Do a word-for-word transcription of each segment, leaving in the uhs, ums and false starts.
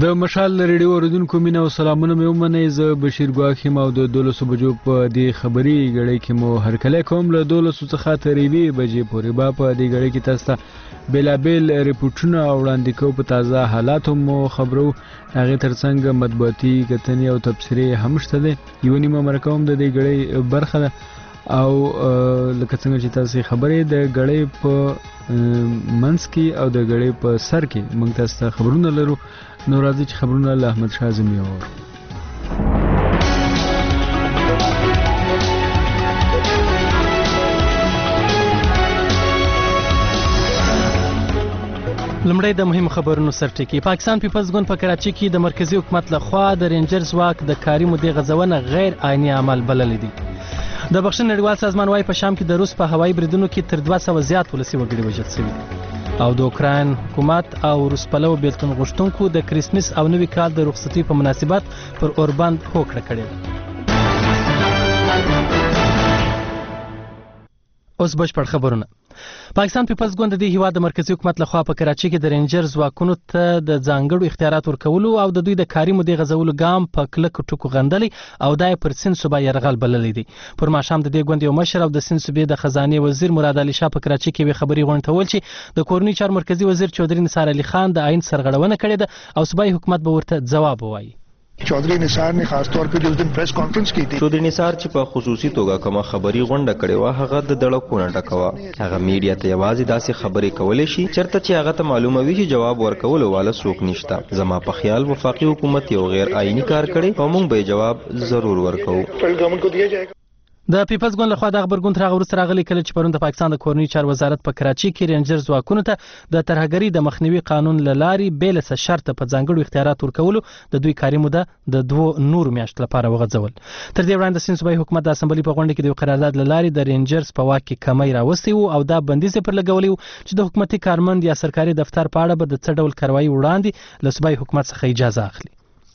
د مشال ریډیو اوریدونکو مینه او سلامونه مې ومنئ. زه بشیر ګواښ یم او د دولسو بجو په دې خبري غړۍ کې مو هرکلی کوم. له دولسو څخه تر یوې بجې پورې به په دې غړۍ کې تاسو ته بېلابېل ریپورټونه وړاندې کوو. په تازه حالاتو مو خبرو، هغې ترڅنګ مطبوعاتي کتنې او تبصرې هم شته دی. یوه نیمه مرکه هم د دې غړۍ برخه ده او لکه څنګه چې تاسې خبرې د غړۍ په منځ کې او د غړۍ په سر کې موږ تاسو ته خبرونه لرو. نو راځي چې خبرونه له احمد شاه اعظمي واورو. لمړی د مهم خبرونو سرټکی. پاکستان پیپلز ګوند په کراچۍ کې د مرکزی حکومت لخوا د رینجر ځواک د کاري مودې غځونه غیر عیني عمل بللی دی. د بخښنې نړیوال سازمان وايي په شام کې د روس په هوایي بریدونو کې تر دوه سوه زیات ولسي وګړي وژل شوي دي او د اوکراین حکومت او روس پلو بیلتون غوښتونکو د کریسمس او نوي کال د رخصتۍ په مناسبت پر اوربند هوکړه کړې ده. اوس بشپړ خبرونه. پاکستان پیپلز ګوند د دې هیواد د مرکزی حکومت لخوا په کراچۍ کې د رینجر ځواکونو ته د ځانګړو اختیارات ورکولو او د دوی د کاري مودې غځولو ګام په کلکو ټکو غندلی او دا یې پر سیند صوبه یرغل بللی دی. پر ماښام د دې ګوند یو مشر او د سیند صوبې د خزانې وزیر مراد علي شاه په کراچۍ کې یوې خبرې غونډې ته وویل چې د کورنۍ چارو مرکزي وزیر چودري نثار علي خان د آئین سرغړونه کړې ده او صوبایي حکومت به ورته ځواب ووایي. चौधरी निसार ने खास तौर पे जो उस दिन प्रेस कॉन्फ्रेंस की थी, चौधरी निसार چې په خصوصي توګه کومه خبري غونډه کړې و هغه د دړکونه ډکوا. هغه میډیا ته یوازې داسې خبرې کولې شي چرته چې هغه ته معلومه وي چې جواب ورکول والا څوک نشته. زما په خیال وفاقي حکومت یو غیر آئینی کار کړي او موږ به جواب ضرور ورکوو. फेडरल गवर्नमेंट को दिया जाएगा. د پیپلز ګوند لخوا د خبرګون تر هغه وروسته راغلی کله چې پرون د پاکستان د کورنۍ چارو وزارت په کراچۍ کې رینجر ځواکونو ته د ترهګرۍ د مخنیوي قانون له لارې بې له څه شرطه په ځانګړو اختیارات ورکولو د دوی کاري موده د دوو نورو میاشتو لپاره وغځول. تر دې وړاندې د سیند صوبایي حکومت د اسمبلۍ په غونډه کې د یو قرارداد له لارې د رینجرز په واک کې کمی راوستی و او دا بندیز یې پر لګولی و چې د حکومتي کارمند یا سرکاري دفتر په اړه به د څه ډول کاروایي وړاندې له صوبایي حکومت څخه اجازه اخلي.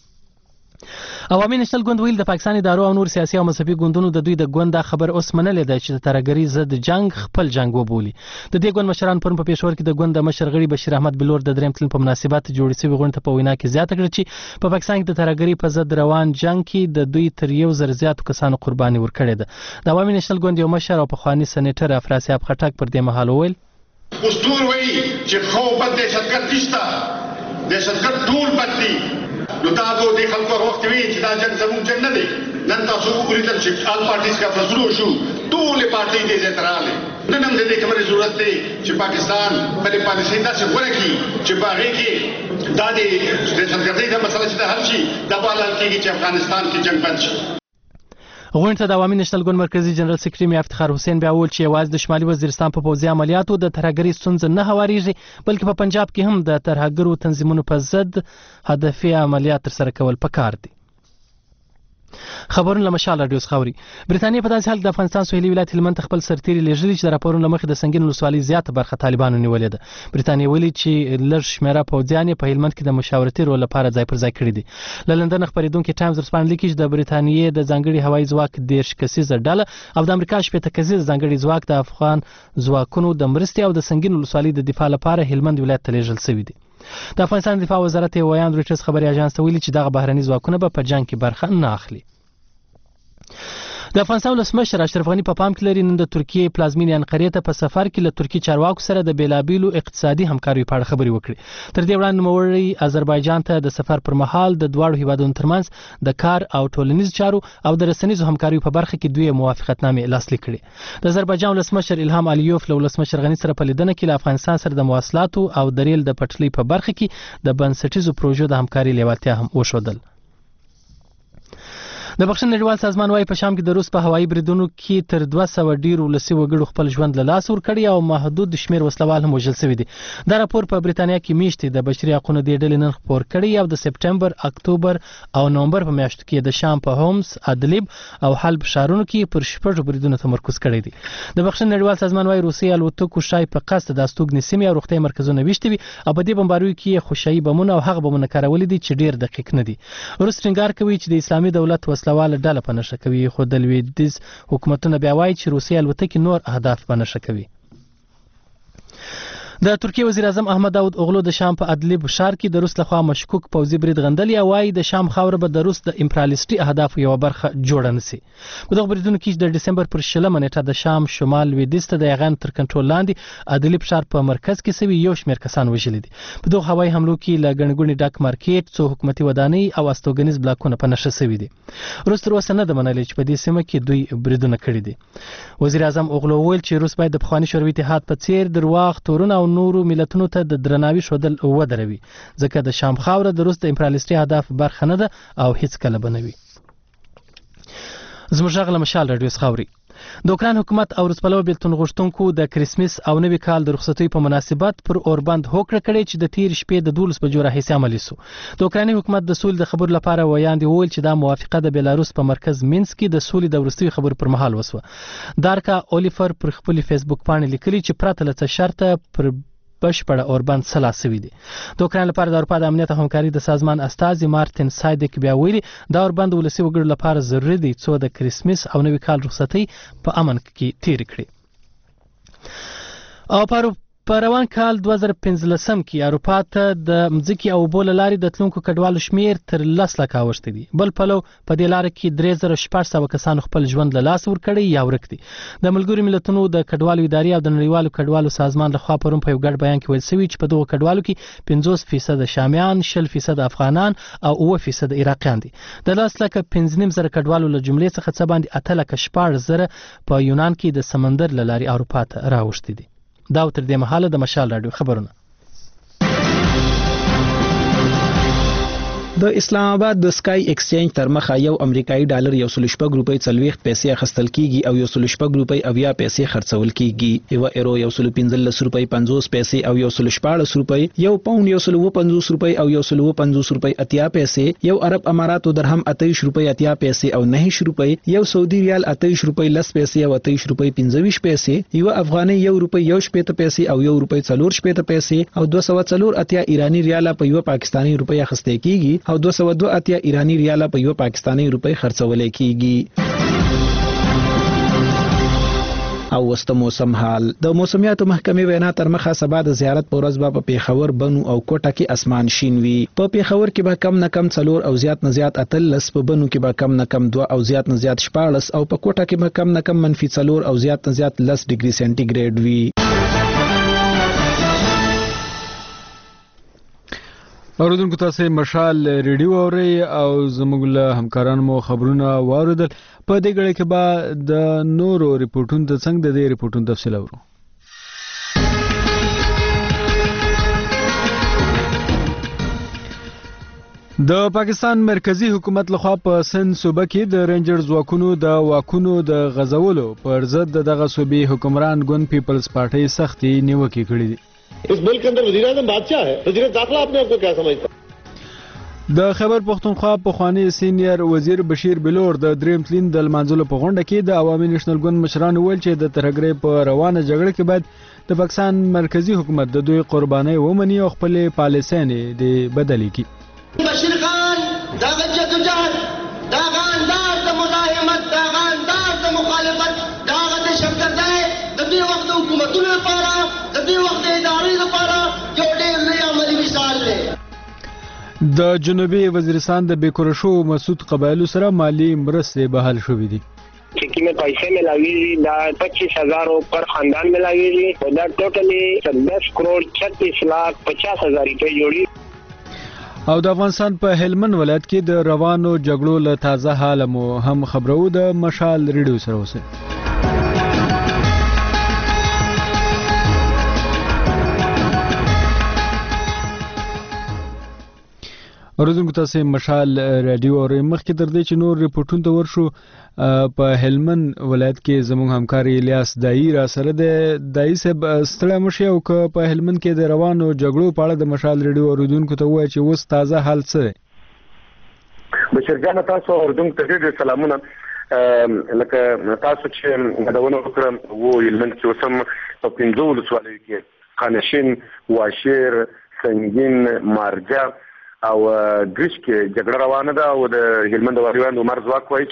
عوامي نېشنل ګوند ویل د پاکستان ادارو او نور سیاسي او مذهبي ګوندونو د دوی د ګوند دا خبر اوس منلې ده چې د ترهګرۍ ضد جنگ خپل جنگ وبولي. د دې ګوند مشران پرون په پېښور کې د ګوند د مشر غړي بشیر احمد بلور د دریم تلین په مناسبت جوړې شوې غونډې ته په وینا کې زیاته کړه چې په پاکستان کې د ترهګرۍ په ضد روان جنگ کې د دوی تر یو زر زیاتو کسانو قرباني ورکړې ده. د عوامي نېشنل ګوند یو مشر او پخواني سېنیټر افراسیاب خټک پر دې مهال وویل دستور وایي چې خو بد دهشتګرد نشته، دهشتګرد ټول بد دي. نو دا دو دې خلکو وخت وی چې دا جنگ زموږ جنگ نه دی. نن تاسو وګورئ چې آل پارټیز کا فزرو شو ټولې پارټۍ دې ځای ته راغلې. نن هم د دې خبرې ضرورت دی چې پاکستان خپلې پالیسۍ داسې غوره کړي چې په هغې کې دا د دهشتګردۍ دا مسله چې ده حل شي، دا به حل کېږي چې افغانستان کې جنگ بند شي. غونډې ته د عوامي نېشنل ګوند مرکزي جنرال سکرټري میا افتخار حسین بیا وویل چې یوازې د شمالي وزیرستان په پوځي عملیاتو د ترهګرۍ ستونزه نه هوارېږي بلکې په پنجاب کې هم د ترهګرو تنظیمونو په ضد هدفي عملیات ترسره کول پکار دي. خبرونه له مشال راډیو څخه اوري. برټانیې په داسې حال د افغانستان سویلي ولایت هلمند خپل سرتیري لېږلي چې د راپورونو له مخې د سنګین ولسوالۍ زیاته برخه طالبانو نیولې ده. برټانیې ویلي چې لږ شمېره پوځیان یې په هلمند کې د مشاورتي رول لپاره ځای پر ځای کړي دي. له لندن خپرېدونکي ټایمز ورځپاڼه لیکي چې د برټانیې د ځانګړي هوایي ځواک دېرش کسیزه ډله او د امریکا شپېته کسیزه ځانګړي ځواک د افغان ځواکونو د مرستې او د سنګین ولسوالۍ د دفاع لپاره هلمند ولایت ته لېږل شوي دي. د افغانستان دفاع وزارت یې ویاند رویټرز خبري اژانس ته ویلي چې دغه بهرني ځواکونه به په جنګ کې برخه نه اخلي. د افغانستان ولسمشر اشرف غني په پام کې لري نن د ترکیې پلازمینې انقرې ته په سفر کې له ترکي چارواکو سره د بیلابیلو اقتصادي همکاریو په اړه خبرې وکړي. تر دې وړاندې نوموړی آذربایجان ته د سفر پر مهال د دواړو هیوادونو ترمنځ د کار او ټولنیز چارو او د رسنیزو همکاریو په برخه کې دوی موافقتنامې لاسلیک کړي. د آذربایجان ولسمشر الهام الیوف له ولسمشر غني سره په لیدنه کې له افغانستان سره د مواصلاتو او د ریل د پټلۍ په برخه کې د بنسټیزو پروژو د همکارۍ لیوالتیا هم وښودل. د بخښنې نړیوال سازمان وايي په شام کې د روس په هوایي بریدونو کې تر دوه سوه ډیر ولسي وګړو خپل ژوند له لاسه ورکړی او محدود شمېر وسلوال هم وژل شوي دي. دا راپور په برېټانیا کې میاشتې د بشري حقونو دې ډلې نن خپور کړی او د سپټمبر، اکتوبر او نومبر په میاشتو کې د شام په هومس، ادلیب او حلب ښارونو کې پر شپږو بریدونو تمرکز کړی دی. د بخښنې نړیوال سازمان وايي روسي الوتکو شای په قصد د استوګنې سیمې او روغتیا مرکزونه ویشتي وي او په دې بمباریو کې خوشایي بمونه او هغه بمونه کارولي دي چې ډیر دقیق نه دي. روس ټینګار کوي چې د اسلامي دولت وسلواله ډله په نښه کوي، خو د لویدیځ حکومتونه بیا وایي چې روسي الوتکې نور اهداف په نښه کوي. د ترکیه وزیر اعظم احمد داود اوغلو د شام په ادلیب ښار کې د روس لخوا مشکوک پوځي برید غندلی او وايي د شام خاوره به د روس د امپریالیستي اهدافو یوه برخه جوړه نشي. په دغه بریدونو کې د ډسمبر پر شلمه نیټه د شام شمال لویدیځ ته د یغان تر کنټرول لاندې ادلیب ښار په مرکز کې سوي یو شمېر کسان وژلي دي. په دغه هوایي حملو کې له ګڼې ګوڼې ډک مارکیټ، څو حکومتي ودانۍ او استوګنیز بلاکونه په نښه سوي دي. روس تر اوسه نه ده منلې چې په دې سیمه کې دوی بریدونه کړي دي. وزیر اعظم اوغلو وویل چې روس باید د پخواني شوروي اتحاد په څیر درواغ، تورونه او نورو ملتونو ته د درناوي ښودل ودروي، ځکه د شام خاوره د روس د امپریالیستي اهداف برخه نه ده او هیڅ کله به نه وي. زموږ غږ له مشال راډیو څخه اوري. د اوکراین حکومت او روسپلوه بیلتون غوښتونکو د کرسمس او نوي کال د رخصتۍ په مناسبت پر اوربند هوکړه کړې چې د تیر شپې د دولس بجو راهیسې عملي سو. د اوکرایني حکومت د سولې د خبرو لپاره ویاندې وویل چې دا موافقه د بیلاروس په مرکز مینسک کې د سولې د وروستیو خبرو پر مهال وسوه. دارکا اولیفر پر خپل فیسبوک باندې لیکلي چې پرته له څه شرطه پر بشپړه اوربند سلا سوي دي. د اوکراین لپاره د اروپا د امنیت او همکاري د سازمان استازي مارتین سایدک بیا ویلي دا اوربند ولسي وګړو لپاره ضروري دی څو د کرسمس او نوي کال رخصتۍ په امن کې تیر کړي. او پارو په روان کال دوه زره پنځلسم کې اروپا ته د مځکې او اوبو له لارې د تلونکو کډوالو شمېر تر لس لکه اوښتی دي. بل پلو په دې لاره کې درې زره شپږ سوه کسانو خپل ژوند له لاسه ورکړی یا ورک دي. د ملګرو ملتونو د کډوالو ادارې او د نړیوالو کډوالو سازمان لخوا پرون په یو ګډ بیان کې ویل سوي چې په دغو کډوالو کې پنځوس فیصد شامیان، شل فیصد افغانان او اووه فیصد عراقیان دي. د لس لکه پنځه نیم زره کډوالو له جملې څخه څه باندې اته لکه شپاړس زره په یونان کې د سمندر له لارې اروپا ته راوښتي دي. دا تر دې مهاله د مشال راډیو خبرونه. د اسلام آباد د سکای ایکسچینج تر مخه یو امریکایي ډالر یو سل شپږ روپۍ څلوېښت پیسې اخیستل کیږي او یو سل شپږ روپۍ اویا پیسې خرڅول کیږي. یو ایرو یو سل پنځلس روپۍ پنځوس پیسې او یو سل شپاړس روپۍ، یو پاوند یو سل اووه پنځوس روپۍ او یو سل اووه پنځوس روپۍ اتیا پیسې، یو عرب اماراتو درهم اتهیش روپۍ اتیا پیسې او نهیش روپۍ، یو سعودي ریال اتهیش روپۍ لس پیسې او اتهیش روپۍ پنځه ویشت پیسې، یو افغاني یو روپۍ یو شپېته پیسې او یو روپۍ څلور شپېته پیسې او دوه سوه څلور اتیا ایراني ریاله په یو پاکستاني روپۍ اخیستل کیږي او دوه سوه دوه اتیا ایرانی ریاله په یو پاکستاني روپۍ خرڅول کیږي. او وسته موسم حال. د موسمیاتو محکمې وینا تر مخه سبا د زیارت په ورځ به په پیښور، بنو او کوټه کې اسمان شین وي. په پیښور کې به کم نه کم څلور او زیات نه زیات اتلس، په بنو کې به کم نه کم دوه او زیات نه زیات شپاړس او په کوټه کې به کم نه کم منفي څلور او زیات نه زیات لس ډیګري سنټیګریډ وي. اوریدونکو تاسو مشال ریډیو اورئ او زموږ له همکارانو مو خبرونه واوریدل. په دې غړي کې به د نورو ریپورتونو د څنګه د دې ریپورتونو تفصیل اورو. د پاکستان مرکزی حکومت لخوا په سند صوبه کې د رینجر ځواکونو د واکونو د غځولو پر ضد دغه صوبې حکمران ګوند پیپلز پارټي سختي نیوکې کړې دي. इस बिल के अंदर वजीर आजम बादशाह है, वजीर दाखिला अपने आप को क्या समझता है? د خیبر پختونخوا پخوانی سینیئر وزیر بشیر بلور د دریم تلین د لمانځلو په غونډه کې د عوامي نېشنل ګوند مشرانو ویل چې د ترهګرۍ په روانه جګړه کې باید د پاکستان مرکزی حکومت د دوی قربانۍ ومني او خپل پالیسۍ د بدلې کړي. بشیر خان دا جدوجہد دا غاندار د مزاحمت دا غاندار د مخالفت دا د شفقت د دې وخت حکومتونو لپاره د دې وخت ادارې لپاره یو ډېر لوی عملي مثال دی. د جنوبي وزیرستان د بیکورشو مسعود قبایلو سره مالی مرستې بحال شوې دي. چکی میں پیسے ملاویږي دا پچیس ہزار پر خاندان ملاویږي او دا ټوټلی دس کروڑ چھتیس لاکھ پچاس ہزار روپے جوړي. او د افغانستان په هلمند ولایت کې د روانو جګړو له تازه حال مو هم خبرو د مشال ریډیو سره اوسه. اوریدونکو تاسو مشال رادیو او مخکې تر دې چې نور ریپورتونه ته ورشو په هلمند ولایت کې زموږ همکار الیاس دایی را سره د دایی صاحب ستړی مشي او که په هلمند کې د روانو جګړو په اړه د مشال رادیو اوریدونکو ته وایي چې اوس تازه حال څه دی. بشیر جان تاسو اوریدونکو ته ډېر سلامونه. لکه تاسو چې غداونه وکړم وو هلمند کې اوسم په پنځو ولسوالیو کې خانشین، واشیر، سنگین، مارجه او ګریش کې جګړه روانه ده او د هلمند والیوان عمر ځواک وایي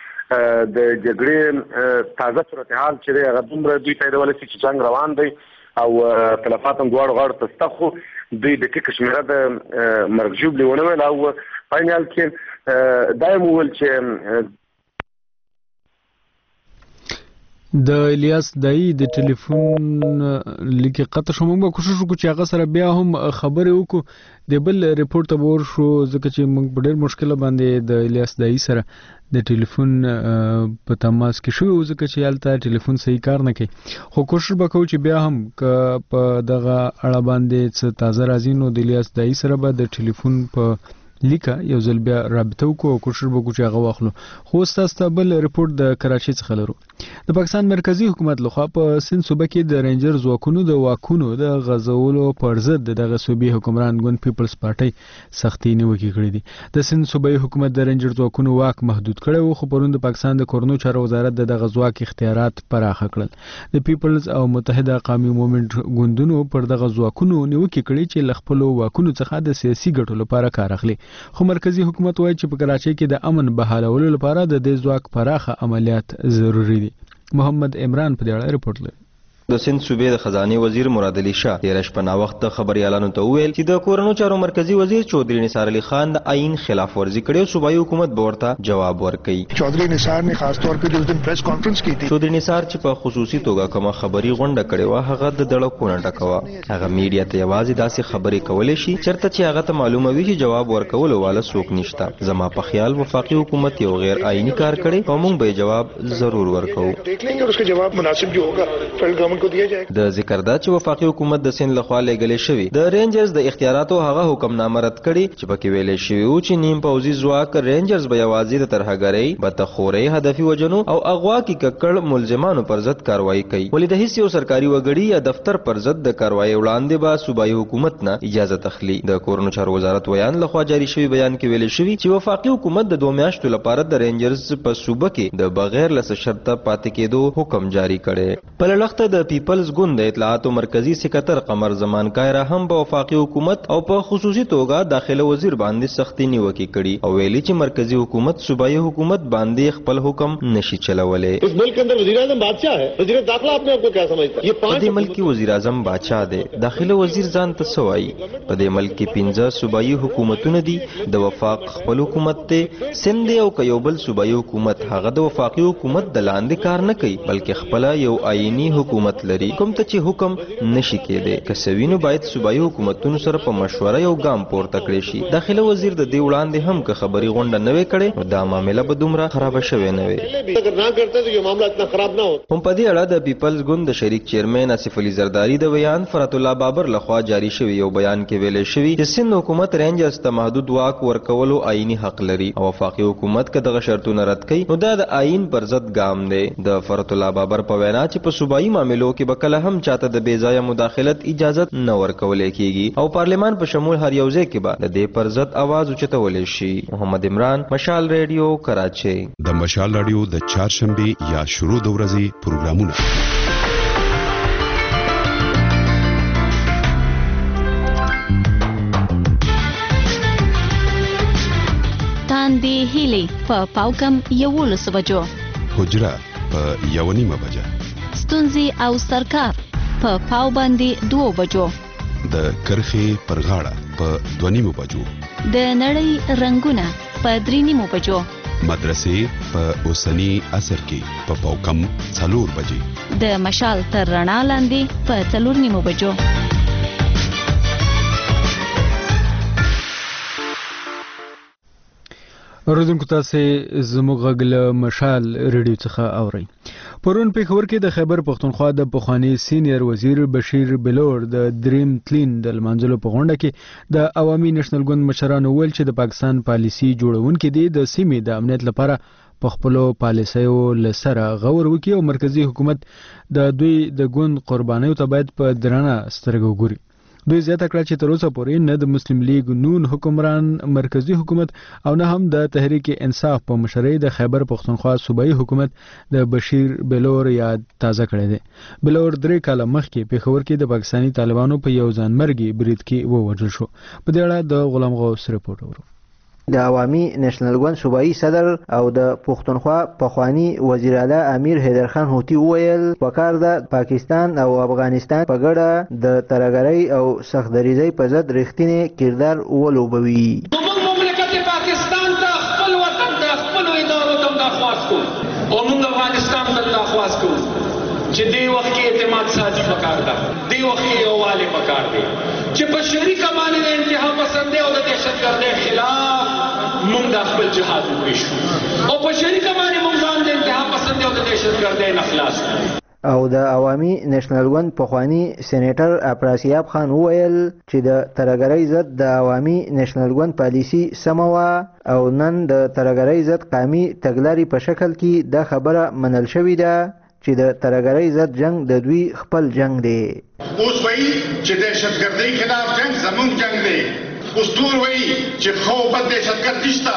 چې د جګړې تازه صورتحال چې دی هغه دومره دوی پیداولی چې جنګ روان دی او تلفات هم دواړو غاړو ته سته خو دوی د کې کشمیره د مرګ ژوبلې ونه ویل او فاینال کې دا یې وویل چې د الیاس دای د ټلیفون لیکي قطع شو. موږ کوشش وکړو چې هغه سره بیا هم خبرې وکړو د بل ریپورت ته ور شو ځکه چې موږ په ډېر مشکل باندې د الیاس دای سره د ټلیفون په تماس کې شو ځکه چې یالته ټلیفون صحیح کار نه کوي خو کوشش وکړو چې بیا هم په دغه اړه باندې څه تازه راځي نو د الیاس دای سره به د ټلیفون په لیکه یو ځل بیا رابطه وکړو او کوشش وکړو چې هغه واخلو. خو ستاسو بل ریپورت د کراچۍ څخه لرو. د پاکستان مرکزی حکومت لخوا په سند صوبه کې د رینجر ځواکونو د واکونو د غځولو پر ضد دغه صوبې حکمران ګوند پیپلز پارټي سختي نیوکې کړې دي. د سند صوبې حکومت د رینجر ځواکونو واک محدود کړی و خو پرون د پاکستان د کورنو چارو وزارت د دغه ځواک اختیارات پراخه کړل. د پیپلز او متحده قومي موومېنټ ګوندونو پر دغه ځواکونو نیوکې کړې چې ل خپل واکونو څخه د سیاسي ګټو لپاره کار اخلي. خو مرکزی حکومت وایي چې په کراچۍ کې د امن بحالولو لپاره د دې ځواک پراخه عملیات ضروری دي. محمد عمران په دې اړه ریپورت لري. د سند صوبې د خزانه وزیر مراد علي شاه تیر شپه نا وخت خبريالانو ته ویل چې د کورونو چارو مرکزی وزیر چودھری نثار علي خان د آئین خلاف ورزي کړي او صوبایي حکومت به ورته جواب ورکړي. चौधरी निसार ने खास तौर पे जो दिन प्रेस कॉन्फ्रेंस की थी चौधरी निसार چې په خصوصي توګه کومه خبري غونډه کړې و هغه د دړکونه ډکوا. هغه میډیا ته یوازې داسې خبرې کولې شي چرته چې هغه ته معلومه وي چې جواب ورکول والا څوک نشته. زما په خیال وفاقي حکومت یو غیر آئینی کار کړي او موږ به جواب ضرور ورکو. देख लेंगे और उसका जवाब मुनासिब जो होगा फेडरल गवर्नमेंट को दिया जाएगा. ذکر دا چې وفاقي حکومت د سند لخوا لګلې شوی د رینجرز د اختیاراتو هغه حکمنامه رد کړي چې پکې ویلې شوی او چې نیم پوځي ځواک رینجرز به یوازې د ترهګرۍ بدخورۍ هدفي وجنو او اغوا کې ککړ ملزمانو پر ضد کاروایی کوي. ولې د هیڅ یو سرکاري وګړي یا دفتر پر ضد د کاروایی وړاندې به صوبایي حکومت نه اجازه تخلي. د کورونو چارو وزارت ویان لخوا جاری شوی بیان کې ویلې شوی چې وفاقي حکومت د دوه میاشتو لپاره د رینجرز په صوبه کې د بغیر لس شرط پاتې کېدو حکم جاری کړي. په لړخته د پیپلز ګوند د اطلاعاتو مرکزی سکرټر قمر زمان کایرا هم په وفاقي حکومت او په خصوصي توګه داخله وزیر باندې سختي نیوکې کړي او ویلي چې مرکزی حکومت صوبایي حکومت باندې خپل حکم نشي چلولای. اس ملک کے اندر وزیر اعظم بادشاہ ہے. وزیر داخلہ اپنے آپ کو کیا سمجھتا ہے؟ یہ په دې ملک کې وزیر اعظم بادشاہ دی. داخله وزیر ځان ته سوای. په دې ملک کې پنځه صوبایي حکومتونه دي. د وفاق خپل حکومت ته سند او کيوبل صوبایي حکومت هغه د وفاقي حکومت د لاندې کار نه کوي بلکې خپل یو آئینی حکومت لري کوم ته چې حکم نشي کېده. کسوینو باید صوبایي حکومتونو سره په مشوره یو ګام پورته کړی شي. داخله وزیر د دې وړاندې هم که خبري غونډه نه وې کړې نو دا معاملې به دومره خراب شوې نه وي. اگر نہ کرتے تو یہ معاملہ اتنا خراب نہ ہوتا. هم په دې اړه د پیپلز ګوند د شریک چیرمن اسف علي زرداری د بیان فرات الله بابر لخوا جاری شوی یو بیان کې ویلې شوی چې سند حکومت رینجرز ته محدود واک ورکولو آئینی حق لري او وفاقي حکومت که دغه شرطونه رد کړي نو دا د آئین پر ضد ګام دی. د فرات الله بابر په وینا چې په صوبایي معاملو کې به کله هم چاته د بې ځایه مداخلت اجازت نه ورکول کیږي او پارلیمان په شمول هر یو ځای کې به د دې پر ضد आवाज اوچتول شي. محمد عمران، مشال ریډیو، کراچۍ. د مشال ریډیو د چهارشنبه یا شروع د ورځې پروګرامونه تاندې هیلې په پاوکم یولس بجو، حجره په یو نیمه بجه، ستونزې او سرکار په پاو باندې دوه بجو، د کرخې پر غاړه په دوه نیمو بجو، د نړۍ رنگونه په درې نیمو بجو، مدرسې په اوسنی عصر کې په پاوکم څلور بجې، د مشال تر رڼا لاندې په څلور نیمو بجو. اوریدونکو تاسو زموږ غږ له مشال ریډیو څخه اورئ. پرون پېښور کې د خیبر پښتونخوا د پخوانی سینیر وزیر بشیر بلور د دریم تلین د لمانځلو په غونډه کې د عوامي نېشنل ګوند مشرانو ویل چې د پاکستان پالیسي جوړونکي دي د سیمې د امنیت لپاره په خپلو پالیسیو لسره غور وکړي او مرکزی حکومت د دوی د ګوند قربانیو ته باید په درنه سترګه وګوري. دوی زیاته کړه چې تر اوسه پورې نه د مسلم لیگ نون حکمران مرکزی حکومت او نه هم د تحریک انصاف په مشرۍ د خیبر پښتونخوا صوبایي حکومت د بشیر بلور یاد تازه کړی دی. بلور درې کاله مخکې پېښور کې د پاکستاني طالبانو په یو ځانمرګي برید کې ووژل شو. په دې اړه د غلام غوث رپورټ ورو. د عوامي نېشنل ګوند صوبایي صدر او د پښتونخوا پخوانی وزیر اعلی امیر حیدر خان هوتي وویل پکار ده پاکستان او افغانستان په ګډه د ترهګرۍ او سختدریزۍ په ضد رښتینی کردار ولوبوي. مملکت پاکستان ته خپل وطن ته خپلو ادارو ته درخواست کوو او موږ افغانستان ته درخواست کوو چې دې وخت کې اعتماد سازي پکار ده، دې وخت کې یووالی پکار دی چې په شریکه باندې د انتها پسندۍ او د دهشتګردۍ خلاف موږ د خپل جهاد وکړو او په شریکه باندې موږ ځان د انتها پسندۍ او د دهشتګردۍ نه خلاص کړو. او د عوامي نېشنل ګوند پخوانی سېنیټر افراسیاب خان وویل چې د ترهګرۍ ضد د عوامي نېشنل ګوند پالیسي سمه وه او نن د ترهګرۍ ضد قامي تګلارې په شکل کې دا خبره منل شوې ده چې د ترهګرۍ ضد جنگ د دوی خپل جنگ دی. اوس وایي چې دهشتګردۍ خلاف جنگ زموږ جنگ دی. اوس ټول وایي چې خو بد دهشتګرد نشته،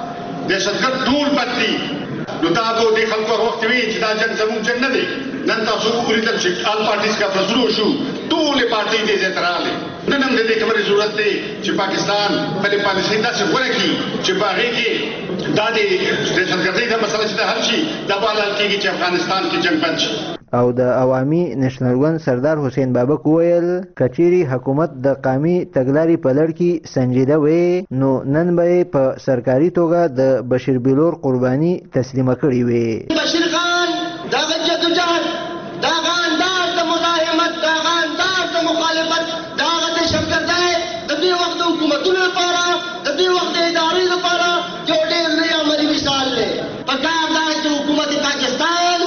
دهشتګرد ټول بد دي. نو دا به دې خلکو هر وخت وایي چې دا جنگ زموږ جنگ نه دی. نن تاسو وګورئ چې آل پارټیز کا فزرو شو، ټولې پارټۍ دې ځای ته راغلې. نن هم د دې خبرې ضرورت دی چې پاکستان خپلې پالیسۍ داسې غوره کړي چې په هغې کې دا د دهشتګردۍ دا مسله چې ده حل شي، دا به حل کېږي چې افغانستان کې جنګ بند شي. او د عوامي نېشنل ګوند سردار حسین بابک وویل کچيري حکومت د قامي تګلارې په لړ کې سنجیده وي نو نن به په سرکاري توګه د بشیر بلور قرباني تسلیمه کړې وي. بشیر خان دغه جدوجہد دغه انداز د مزاحمت دغه انداز د مخالفت دغه دهشتګردۍ د دې وخت د حکومتونو لپاره د دې وخت د ادارې لپاره یو ډېر لوی عملي مثال دی. په کار دا چې حکومت پاکستان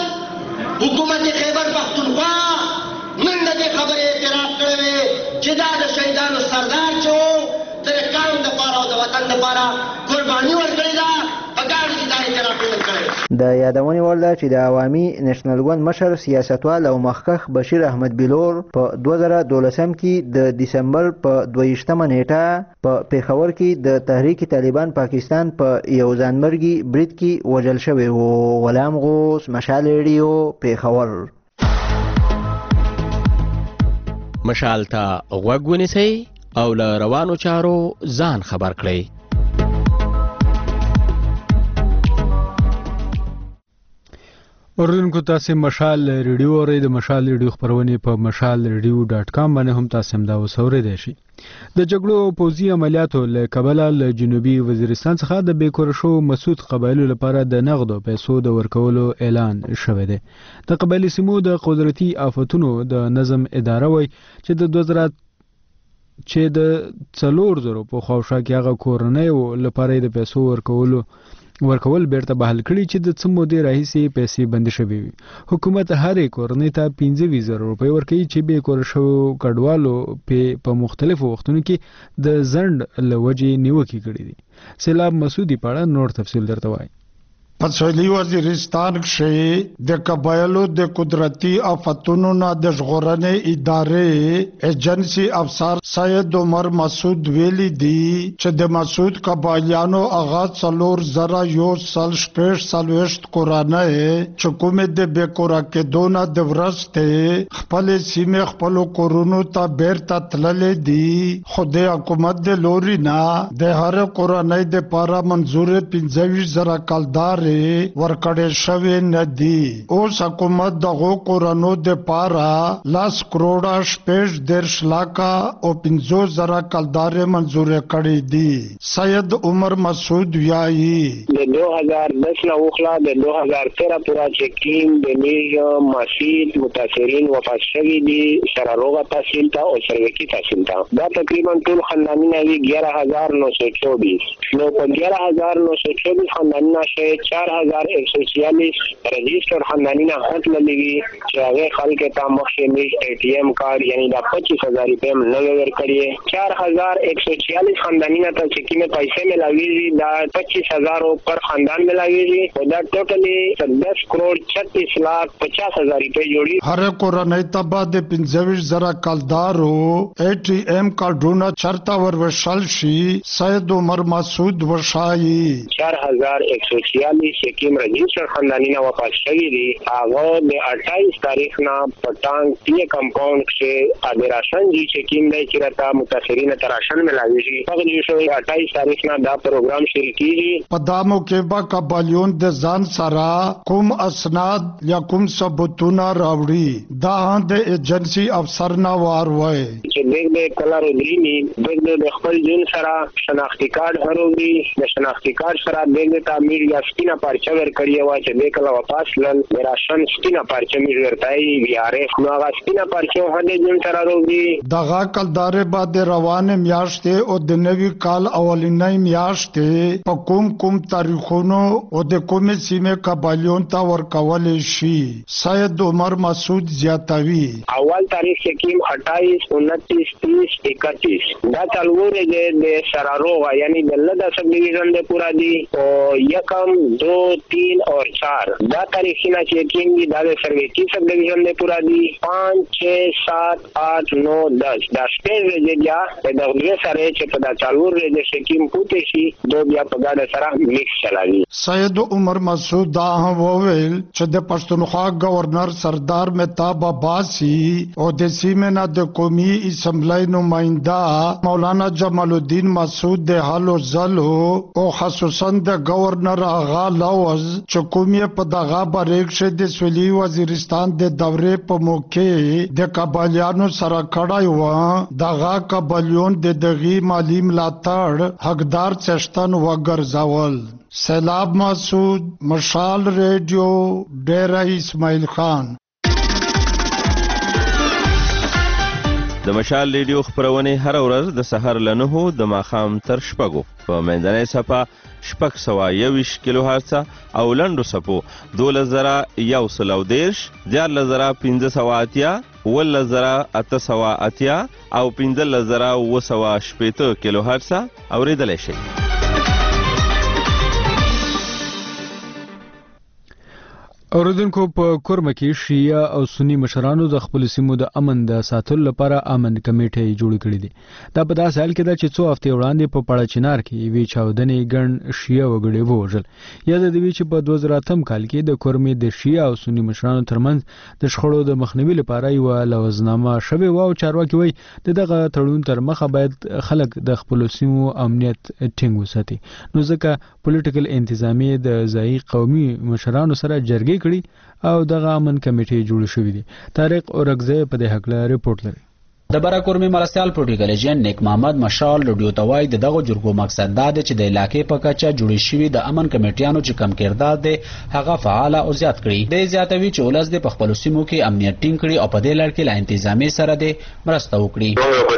حکومت خیبر پختونخوا من د دې خبرې اعتراف کړی چې دا د شهیدانو سردار چې و د قوم دپاره او د وطن دپاره قرباني ورکړې ده. په کار چې دا اعتراف یې ورکړی. د یادونې وړ ده چې د عوامي نېشنل ګوند مشر سیاستوال او مخکښ بشیر احمد بلور په دوه زره دولسم کې د دسمبر په دوه ویشتمه نیټه په پېښور کې د تحریک طالبان پاکستان په یو ځانمرګي برید کې وژل شوی و. غلام غوث، مشال ریډیو، پېښور. مشال ته غوږ ونیسئ او له روانو چارو ځان خبر کړئ. اوریدونکو تاسو مشال ریډیو اورئ. د مشال ریډیو خبرونه په مشال ریډیو ډاټ کام باندې هم تاسو هم دا وسوریدئ شي. د جګړو او پوځي عملیاتو له کبله له جنوبي وزیرستان څخه د بیکور شو مسعود قبایلو لپاره د نغدو پیسو د ورکولو اعلان شوی دی. د قبایلی سیمو د قدرتي آفتونو د نظم اداره وایي چې د دوه زره چې د څلور زرو په خواوشا کې هغه کورنیو لپاره د پیسو ورکولو ورکول بیرته بحال کړي چې د څه مودې راهیسې پیسې بندې شوې وي. حکومت هرې کورنۍ ته پنځه ویشت زره روپۍ ورکوي چې بې کور شوو کډوالو په مختلفو وختونو کې د ځنډ له وجې نیوکې کړي دي. سیلاب مسعودي په اړه نور تفصیل درته وایي. په سویلي وزیرستان کې د قبایلو د قدرتي آفتونو نه د ژغورنې ادارې ایجنسی افسر سید عمر مسعود ویلي دي چې د مسعود قبایلیانو هغه څلور زره یو سل شپږ څلوېښت کورنۍ چې کومې د بېکوره کېدو نه د وروسته خپلې سیمې خپلو کورونو ته بیرته تللې دي، خو د حکومت د لوري نه د هرې کورنۍ دپاره منظورې پنځه ویشت زره کلدار ورکړې شوې نه دي. اوس حکومت دغو کورنو دپاره لس کروڑه شپږ دېرش لاکه او پنځوس زره کلدارې منظورې کړې دي. سید عمر مسعود وایي د دو هزار دس نه وخلا د دو هزار تیرہ پورا چې کیم د نیژ مسجد متاثرین وفات شوي دي سره روغه تحصیل ته او سروکي تحصیل ته دا تقریبا ټول خاندانونه وي گیارہ ہزار نو سو چوبیس نو په گیارہ ہزار نو سو چوبیس خاندانونه شاید چار ہزار ایک سو چھیالیس رجسٹر خاندانینا حق لگی چې هغه خلک ته مخکې میش ای ټی ایم کارت یعنی دا پچیس ہزار روپے نوې ورکړي. چار ہزار ایک سو چھیالیس خاندانینا ته چې کینه پیسې ملاویږي دا پچیس ہزار پر خاندان ملاویږي او دا ټوټلی دس کروڑ چھتیس لاکھ پچاس ہزار روپے جوړي. هر کورنۍ ته بعد پنځه ویشت زره کلدارو ای ټی ایم کارتونه چرته وروشل شي. سید عمر مسعود وشایي چار ہزار ایک سو چھیالیس تاریخ حکیم رجسٹر خاندانی نه وفات شوی دی هغه د اٹھائیس تاریخ نه پټانګ ټي کمپاوند کې ادراشن جی حکیم دی چې راته متاثرین تراشن ملاوي شي هغه جو شو اٹھائیس تاریخ نه دا پروګرام شروع کیږي په دا موقع با قبالیون د ځان سره کوم اسناد یا کوم ثبوتونه راوړي دا د ایجنسی افسر نه وار وای چې دغه د کلر درینی دغه د خپل جون سره شناختی کارت هروي د شناختی کارت سره دغه تعمیر یا سپینا پارچه ور کړی و چې د کله واپس لن راشن سپینا پارچه می ورتای وی ار اف نو هغه سپینا پارچه هله جون سره وروي دغه کلدار بعد روان میاشتې او د نوي کال اولنۍ میاشتې په کوم کوم تاریخونو او د کومې سیمه قبالیون ته ورکول شي سید عمر مسعود زیاتوي اول تاریخ حکیم اٹھائیس انتیس تیس اکتیس دا څلور د شراروغه یعنی د لدا سب ډیویژن د پورا دی او یکم دو تین اور چار دا تاریخونه چې حکیم دی دا د سرویتی سب ډیویژن د پورا دی پانچ چھ سات آٹھ نو دس دا شپږ ورځې د دغه سره چې په دا څلور ورځې حکیم پوتې شي دو بیا په ګاډه سره میکس چلاوي سید عمر مسعود دا وویل چې د پښتونخوا گورنر سردار مهتاب عباسی او د سیمه د قومي اسمبلی نمائنده مولانا جمال الدین مسعود د حل او زلو او خصوصا د گورنر آغا لوز چې قومي په دغه بریک شه د سولي وزیرستان د دورې په موقع د قبالیانو سره کړای و دغه قبالیون د دغه مالی ملاتړ حقدار چشتن وګرځول سیلاب مسعود مشال ریډیو ډیره اسماعیل خان د مشال ریډیو خبرونه هر ورځ د سحر له نهو د ماښام تر شپږو په منځنۍ صفه شپږ سوه یوویشت کیلو هرڅه او لنډو صفو دولس زره یو سل او دېرش دیارلس زره پنځه سوه اتیا اوولس زره اته سوه اتیا او پنځلس زره اووه سوه شپېته کیلو هرڅه اورېدلی شئ. اوریدونکو په کورمه کې شیعه او سنی مشرانو د خپل سیمو د امن د ساتلو لپاره امن کمیټې جوړ کړې دي. دا په داسې حال کې ده چې څو هفتې وړاندې په پړه چنار کې یوې چاودنې ګڼ شیعه وګړي ووژل. یاد د دې چې په دوه زره اتم کال کې د کورمې د شیعه او سنی مشرانو ترمنځ د شخړو د مخنیوي لپاره یوه لوزنامه شوې وه او چارواکي وایي د دغه تړون تر مخه باید خلک د خپلو سیمو امنیت ټینګ وساتي. نو ځکه پولیټیکل انتظامیې د ځایي قومي مشرانو سره جرګې کړي او دغه امن کمیټې جوړ شوې دي. طارق اورګزی په دې هکله ریپورت لري. د براکورمي مرستيال پروتوکول ایجنټ نیک محمد مشال رډیو توای دغه جرګو مقصد دا دی چې د علاقې په کچه جوړې شوې د امن کمیټیانو چې کم کردار دي هغه فعال او زیات کړي. د زیاتوي چې ولس د خپل سیمو کې امنیت ټینګ کړي او په دې لړ کې لا انتظامی سره د مرسته وکړي.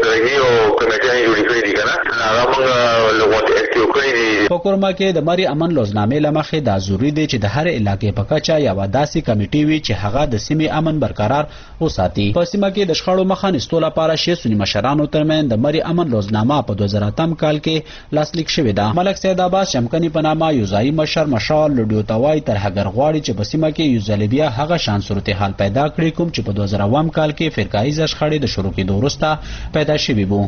په کورما کې د مری امن لوزنامې لمخې دا ضروری دی چې د هر علاقې په کچه یو داسې کمیټي وي چې هغه د سیمې امن برقرار وساتي. په سیمه کې د شخړو مخه نیستلو لپاره شې سنی مشرانو ترمن د مری امن لوزنامه په دوه زره اتم کال کې لاسلیک شوې ده. ملک سید عباس شمکنی په نامه یو ځای مشر مشال لډیو توای تر هغه غواړي چې په سیمه کې یو ځلبیا هغه شان صورتحال پیدا کړي کوم چې په دوه زره اووم کال کې فرقایي شخړې د شروع کېدو وروسته پیدا شوې وو.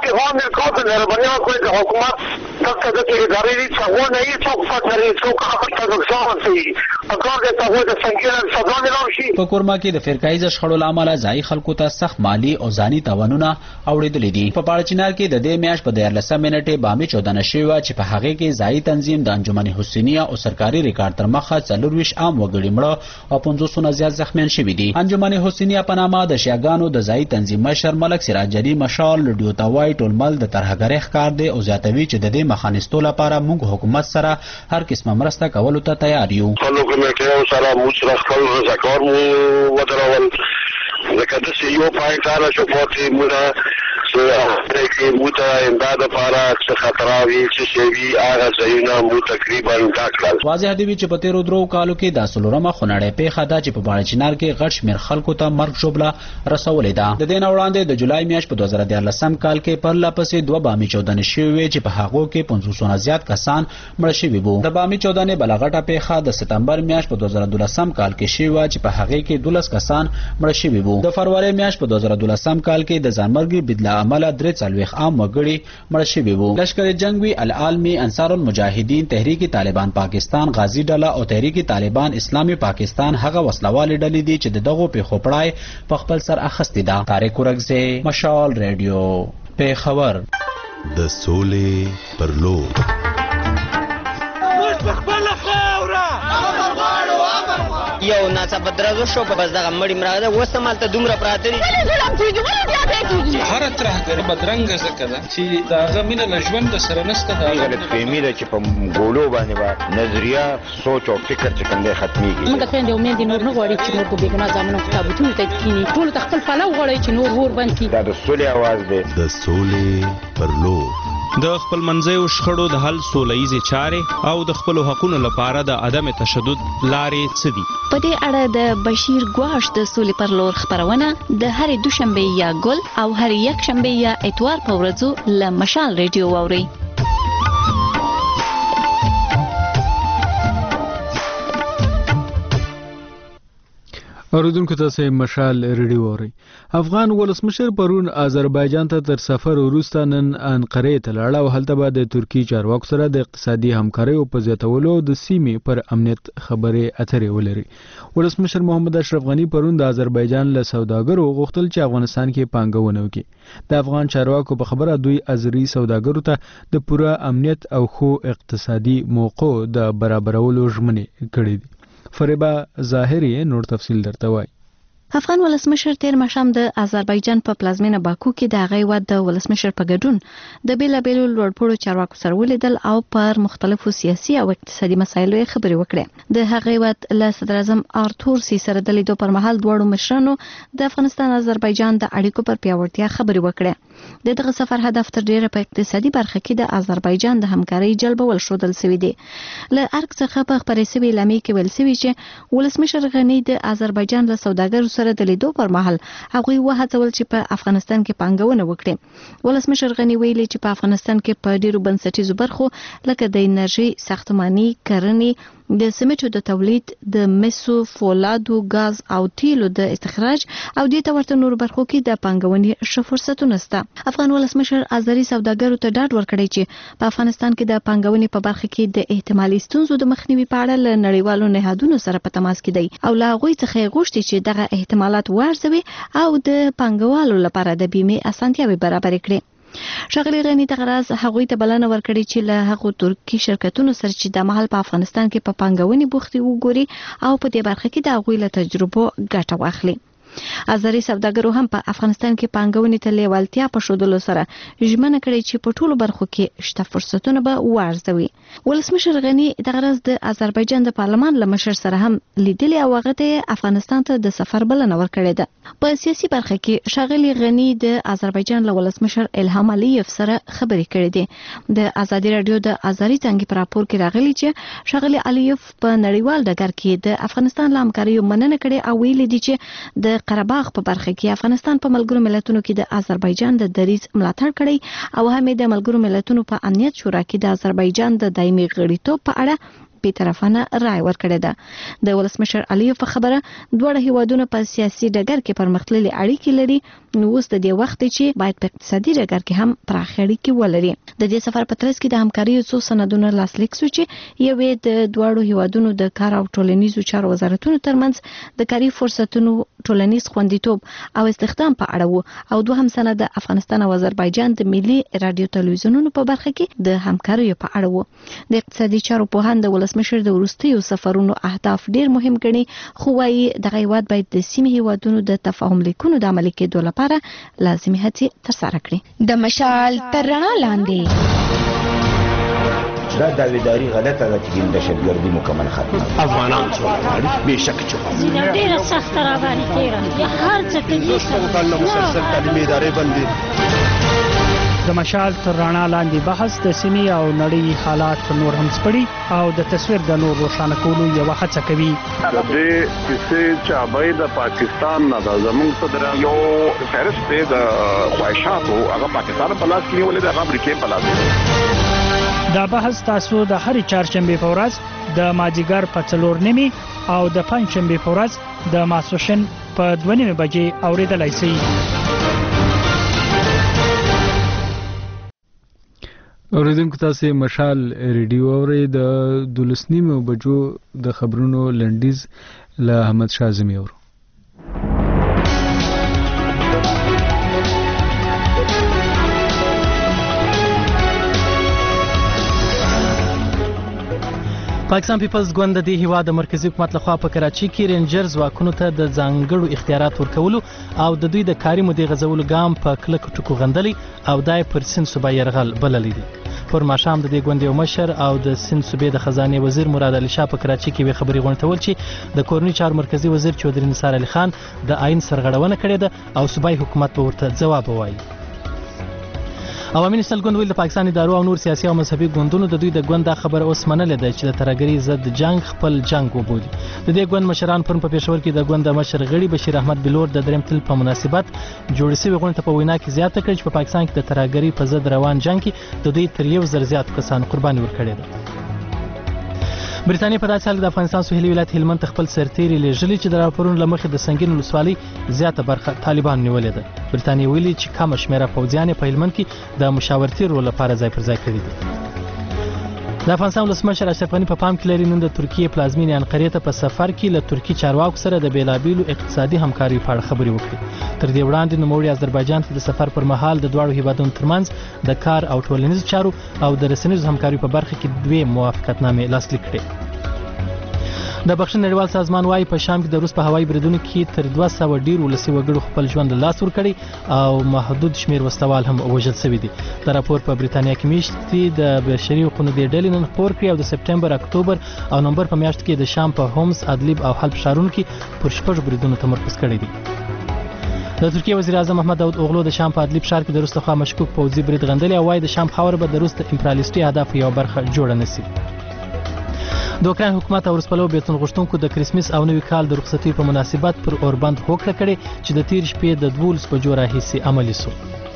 په کورما کې د فرقایي شخړو لامل ځای خلکو ته سخت مالی او ځاني تاوانونه اوریدلې دي. په پاړچینار کې د دې میاش په دیارلسم منټه بامي چودنه شوی چې په هغه کې ځای تنظیم د انجمن حسینیه او سرکاري ریکارډ تر مخه څلور ویش عام وګړي مړه او پنځوس نه زیات زخمیان شوي دي. انجمن حسینیه په نامه د شیعاګانو د ځای تنظیم مشر ملک سراج علي مشال لډیو توای ټولمل د ترهګری ښکار دی او زیاتوي چې د دې مخانستو لپاره موږ حکومت سره هر قسمه مرسته کولو ته تیار یو. خلکو کمیټو سره موږ سره خپل رضاکار مو ودرول لکه د سی یو پای کار شو پاتې موږ سره کې موږ امداد لپاره څه خطراوي چې شوی هغه ځایونه مو تقریبا ډاکل. واضح دی چې په تیرو درو کالو کې د سلورمه خنړې پیښه ده چې په باړچنار کې غټ شمیر خلکو ته مرګ شوبله رسولې ده. د دې نه وړاندې د جولای میاشت په دوه زره دیارلسم کال کې پر لاپسې دوه بامي چودنې شوې چې په هغو کې پنځوس نه زیات کسان مړه شوي وو. د بامي چودنې بلغټه پیښه د سپتمبر میاشت په دوه زره دولسم کال کې شوې چې په هغه کې دولس کسان مړه شوي وو. د فروری میاشت په دوه زره دولسم کال کې د ځانمرګي بدلا امله درې څلوېښت عام وګړي مړه شوي وو. لشکر جنګ وی العالمي انصار المجاهدین تحریک طالبان پاکستان غازی ډله او تحریک طالبان اسلامي پاکستان هغه وسلوالې ډلې دي چې د دغو پیښو پړای په خپل سر اخیستې ده. طارق ورکزی، مشال ریډیو، پیښور. د سولې پر لور یو ناڅاپه درزو شو په بس دغه مړی مراغه ده اوس هم هلته دومره پراته دي. هره ترهګر بدرنګه ځکه ده چې د هغه مینه له ژونده سره نشته. د هغه غلطفهمي ده چې په ګولو باندې به نظریه سوچ او فکر چې کوم دی ختمیږي. موږ خویندې او میندې نور نه غواړي چې نور په بېګناه زامنو په تابوتونو ته کښېني. ټولو ته خپل پلو غواړي چې نور اور بند کړي. دا د سولې اواز دی. د سولې پر لور د خپل منځیو شخړو د حل سوله ییزې چارې او د خپلو حقونو لپاره د عدم تشدد لارې څه دي؟ په دې اړه د بشیر ګواش د سولې پر لور خپرونه د هرې دوشنبې یا ګل او هرې یکشنبې یا اتوار په ورځو له مشال ریډیو واورئ. اوریدونکو تاسو مشال ریډیو اورئ. افغان ولسمشر پرون آذربایجان ته تر سفر وروسته نن انقرې ته لاړ او هلته به د ترکی چارواکو سره د اقتصادي همکارۍ په زیاتولو د سیمې پر امنیت خبرې اترې ولري. ولسمشر محمد اشرف غنی پرون د آذربایجان له سوداګرو غوښتل چې افغانستان کې پانګونه وکړي. د افغان چارواکو په خبره دوی آذري سوداګرو ته د پوره امنیت او خو اقتصادي موقع د برابرولو ژمنې کړې دي. فریبا ظاهری نور تفصیل درته وایي. افغان ولسمشر تیر ماښام د آذربایجان په پلازمینه باکو کې د هغې هیواد د ولسمشر په ګډون د بېلابېلو لوړپوړو چارواکو سره ولیدل او پر مختلفو سیاسي او اقتصادي مسایلو یې خبرې وکړې. د هغې هیواد له صدر اعظم آرتور سی سره د لیدو پر مهال دواړو مشرانو د افغانستان آذربایجان د اړیکو پر پیاوړتیا خبرې وکړې. د دغه سفر هدف تر ډیره په اقتصادي برخه کې د آذربایجان د همکارۍ جلبول ښودل سوي دي. له ارګ څخه په خپرې سوي اعلامیې کې ویل سوي چې ولسمشر غني د آذربایجان له سوداګرو سره د لیدو پر مهال هغوی وهڅول چې په افغانستان کې پانګونه وکړي. ولسمشر غني ویلي چې په افغانستان کې په ډیرو بنسټیزو برخو لکه د انرژي، ساختماني، کرنې، د سمټو د تولید، د مسو، فولادو، غاز او تیلو د استخراج او د تورته نور برخو کې د پانګونې ښه فرصتونه شته. افغان ولسمشر آذري سوداګرو ته ډاډ ورکړی چې په افغانستان کې د پانګونې په برخه کې د احتمالي ستونزو د مخنیوي په اړه له نړیوالو نهادونو سره په تماس کې دی او له هغوی څخه یې غوښتي چې دغه احتمالات وارزوي او د پانګوالو لپاره د بیمې اسانتیاوې برابرې کړي. ښاغلي غني دغه راز هغوی ته بلنه ورکړې چې له هغو ترکي شرکتونو سره چې د مهال په افغانستان کې په پانګونې بوختي وګوري او په دې برخه کې د هغوی له تجربو ګټه واخلي. آذري سوداګرو هم په افغانستان کې پانګونې ته لیوالتیا په ښودلو سره ژمنه کړې چې په ټولو برخو کې شته فرصتونه به وارزوي. ولسمشر غني دغه ورځ د آذربایجان د پارلمان له مشر سره هم لیدلې او هغه ته افغانستان ته د سفر بلنه ورکړې ده. په سیاسي برخه کې ښاغلي غني د آذربایجان له ولسمشر الهام علیف سره خبرې کړې دي. د ازادي رادیو د آذري څانګې په راپور کې راغلي چې ښاغلي علیف په نړیوال ډګر کې د افغانستان له همکاریو مننه کړې او ویلي دي چې د قرهباغ په برخه کې افغانستان په ملګرو ملتونو کې د آذربایجان د دریځ ملاتړ کړی او هم د ملګرو ملتونو په امنیت شورا کې د آذربایجان د دایمي غړیتوب په اړه بی‌طرفانه رائے ورکړې ده. د ولسمشر علیف په خبره دواړه هیوادونه په سیاسي ډګر کې پرمختللي اړیکې لري، نو اوس د دې وخت چې باید په اقتصادي ډګر کې هم پراخ اړیکې ولري. د دې سفر په ترڅ کې د همکارۍ څو سندونه لاسلیک شو چې یوې د دواړو هیوادونو د کار او ټولنیزو چارو وزارتونو ترمنځ د کاري فرصتونو، ټولنیز خوندیتوب او استخدام په اړه وو او دوهم سند د افغانستان او آذربایجان د ملي رادیو تلویزیونونو په برخه کې د همکاریو په اړه وو. د اقتصادي چارو پوهان د ولسمشر د وروستیو سفرونو اهداف ډیر مهم ګڼي، خو وايي دغه هیواد باید د سیمې هیوادونو د تفاهم لیکونو د عملي کېدو لپاره لازمي هڅې ترسره کړي. د مشال تر رڼا لاندې دا داویداری غلطه ده چې دهشتګردي مکمل ختمه. افغانان څوک بېشک چې ډېره سخته راباندې تېره یا هر څه کوي څنګه مسلسل تعلیمي ادارې بندي. د مشال تر رڼا لاندې بحث د سیمې او نړۍ حالات نور هم سپړي او د تصویر د نور روښانه کولو یوه هڅه کوي. د دې کیسې چابۍ د پاکستان نه ده، زموږ صدر یو فهرست دی د خواهشاتو، هغه پاکستان په لاس کې نیولې ده، هغه امریکې په لاس کې. دا بحث تاسو د هرې چهارشنبې په ورځ د مازدیګر په څلور نیمې او د پنجشنبې په ورځ د ماسپښین په دوه نیمې بجې اورېدلی شئ. اوریدونکو تاسو مشال ریډیو اورئ د دولس نیمو بجو د خبرونو لنډیز له احمد شاه اعظمي اورو. پاکستان پیپلز ګوند د دې هیواد د مرکزی حکومت لخوا په کراچي کې رینجرز واکونو ته د ځانګړو اختیارات ورکولو او د دوی د کاري مودې غځولو ګام په کلکو ټکو غندلی او دای پر سند صوبه يرغل بللی دی. پر ماښام د دې ګوند یو مشر او د سند صوبې د خزانه وزیر مراد علي شاه په کراچي کې وی خبري غونډول چې د کورنۍ چارو مرکزی وزیر چودري نثار علي خان د آئین سرغړونه کړې ده او صوبایي حکومت په ورته جواب وایي. عوامي نېشنل ګوند ویل د پاکستان ادارو او نور سیاسي او مذهبي ګوندونو د دوی د ګوند دا خبره اوس منلې ده چې د ترهګرۍ ضد جنگ خپل جنگ وبولي. د دې ګوند مشران پرون په پېښور کې د ګوند د مشر غړي بشیر احمد بلور د دریم تل په مناسبت جوړ شوی غونډه په وینا کې زیاته کړې چې په پاکستان کې د ترهګرۍ په ضد روان جنگ کې د دوی تر یو زر زیات کسان قرباني ورکړي ده. برتانیې په داسې حال کې د افغانستان سوهیلي ولایت هلمند ته خپل سرتیري لیږلي چې د راپورونو له مخې د سنګین ولسوالۍ زیاته برخه طالبان نیولې ده. برتانیې ویلي چې کمه شمېره پوځیان په هلمند کې د مشاورتي رول لپاره ځای پر ځای کړي دي. د افغانستان ولسمشر اشرف غني په پام کې لري نن د ترکیې پلازمینې انقرې ته په سفر کې له ترکي چارواکو سره د بیلابیلو اقتصادي همکارۍ په اړه خبرې وکړي. تر دې وړاندې نوموړي آذربایجان ته د سفر پر مهال د دواړو هیوادونو ترمنځ د کار او ټولنیزو چارو او د رسنیزو همکارۍ په برخه کې دوې موافقتنامې لاسلیک کړې. د بخښنې نړیوال سازمان وايي په شام کې د روس په هوایي بریدونو کې تر دوه سوه ډیر ولسي وګړو خپل ژوند له لاسه ورکړی او محدود شمیر وسلوال هم وژل شوي دي. دا راپور په بریتانیا کې میاشتې د بشري حقوقو دې ډلې نن خپور کړی او د سپټمبر، اکتوبر او نومبر په میاشت کې د شام په هومس، ادلیب او حلب ښارونو کې پر شپږ بریدونو تمرکز کړی دی. د ترکیې وزیر اعظم محمد داود اوغلو د شام په ادلیب ښار کې د روس لخوا مشکوک پوځي برید غندلی او وايي د شام خاوره به د روس د امپریالیستي اهدافو یوه برخه جوړه نشي. د اوکراین حکومت او روسپلو بیلتون غوښتونکو د کریسمس او نوي کال د رخصتۍ په مناسبت پر اوربند هوکړه کړې چې د تیر شپې د دولس بجو راهیسې عملي سو.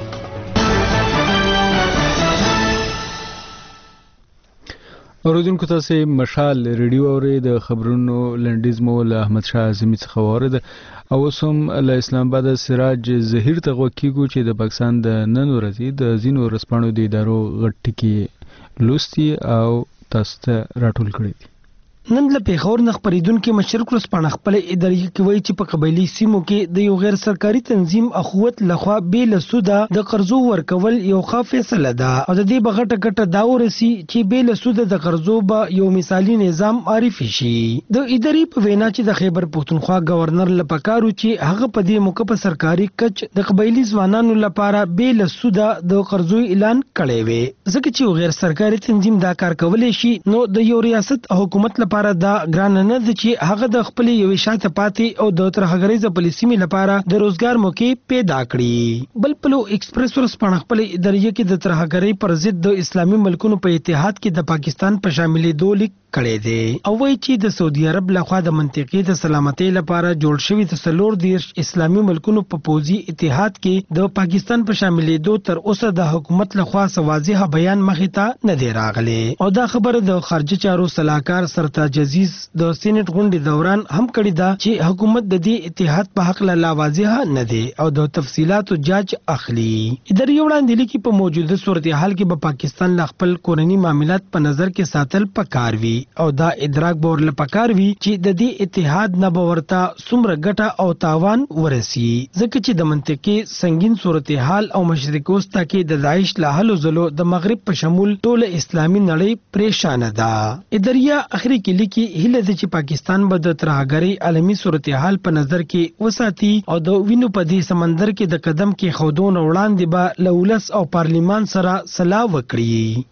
اوریدونکو تاسو مشال ریډیو اورئ د خبرونو لنډیز مو له احمد شاه اعظمي څخه واورید او اوس هم له اسلام آباد سراج ظهیر ته غوږ کیږو چې د پاکستان د نن ورځې د ځینو ورځپاڼو د ادارو غټ ټکي لوستي او تاسو ته راټول کړی دي. نن له پیښور نه خبرېدونکي مشرک ورځپاڼه خپل ادارې کې وایي چې په قبایلي سیمو کې د یو غیر سرکاري تنظیم اخوت لخوا بې له سوده د قرضو ورکول یو ښه فیصله ده او د دې به غټه ګټه دا ورسي چې بې له سوده د قرضو به یو مثالي نظام معرفي شي. د ادارې په وینا چې د خیبر پښتونخوا گورنر له پکارو چې هغه په دې موقع په سرکاري کچ د قبایلي ځوانانو لپاره بې له سوده د قرضو اعلان کړی وي ځکه چې یو غیر سرکاري تنظیم دا کار کولی شي نو د یو ریاست حکومت لپاره دا ګران نه ده چې هغه د خپل یو شاته پاتې او د ترهګریزه پالیسي لپاره د روزګار موقع پیدا کړي. بل پلو ایکسپریس ورځپاڼه خپل ادارې کې د ترهګرۍ پر ضد د اسلامي ملکونو په اتحاد کې د پاکستان په شاملېدو لیک کړی دی او وایي چې د سعودي عرب لخوا د منطقې د سلامتۍ لپاره جوړ شوي د څلور دېرش اسلامي ملکونو په پوځي اتحاد کې د پاکستان په شاملېدو تر اوسه د حکومت لخوا واضح بیان مخې ته نه دی راغلی او دا خبره د خارجه چارو صلاحکار سرتاج عزیز د سېنات غونډې دوران هم کړې ده چې حکومت د دې اتحاد په حق لا واضح نه دی او د تفصيلاتو جاج اخلي. ادارې وړاندې لیکي په موجوده صورتحال کې به پاکستان له خپل کورنی معاملات په نظر کې ساتل پکار وي او دا ادراک به ورله پکار وي چې د دې اتحاد نه به ورته څومره ګټه او تاوان ورسي ځکه چې د منطقې سنگین صورتحال او مشرق وسطا کې د داعش له هلو ځلو د مغرب په شمول ټول اسلامي نړۍ پریشان ده. ادارې اخري کې لیکي هله د چې پاکستان به د ترهګرۍ عالمي صورتحال په نظر کې وساتي او د وینو په دې سمندر کې د قدم کې خودون وړاندې به له ولس او پارلیمان سره صلاح وکړي.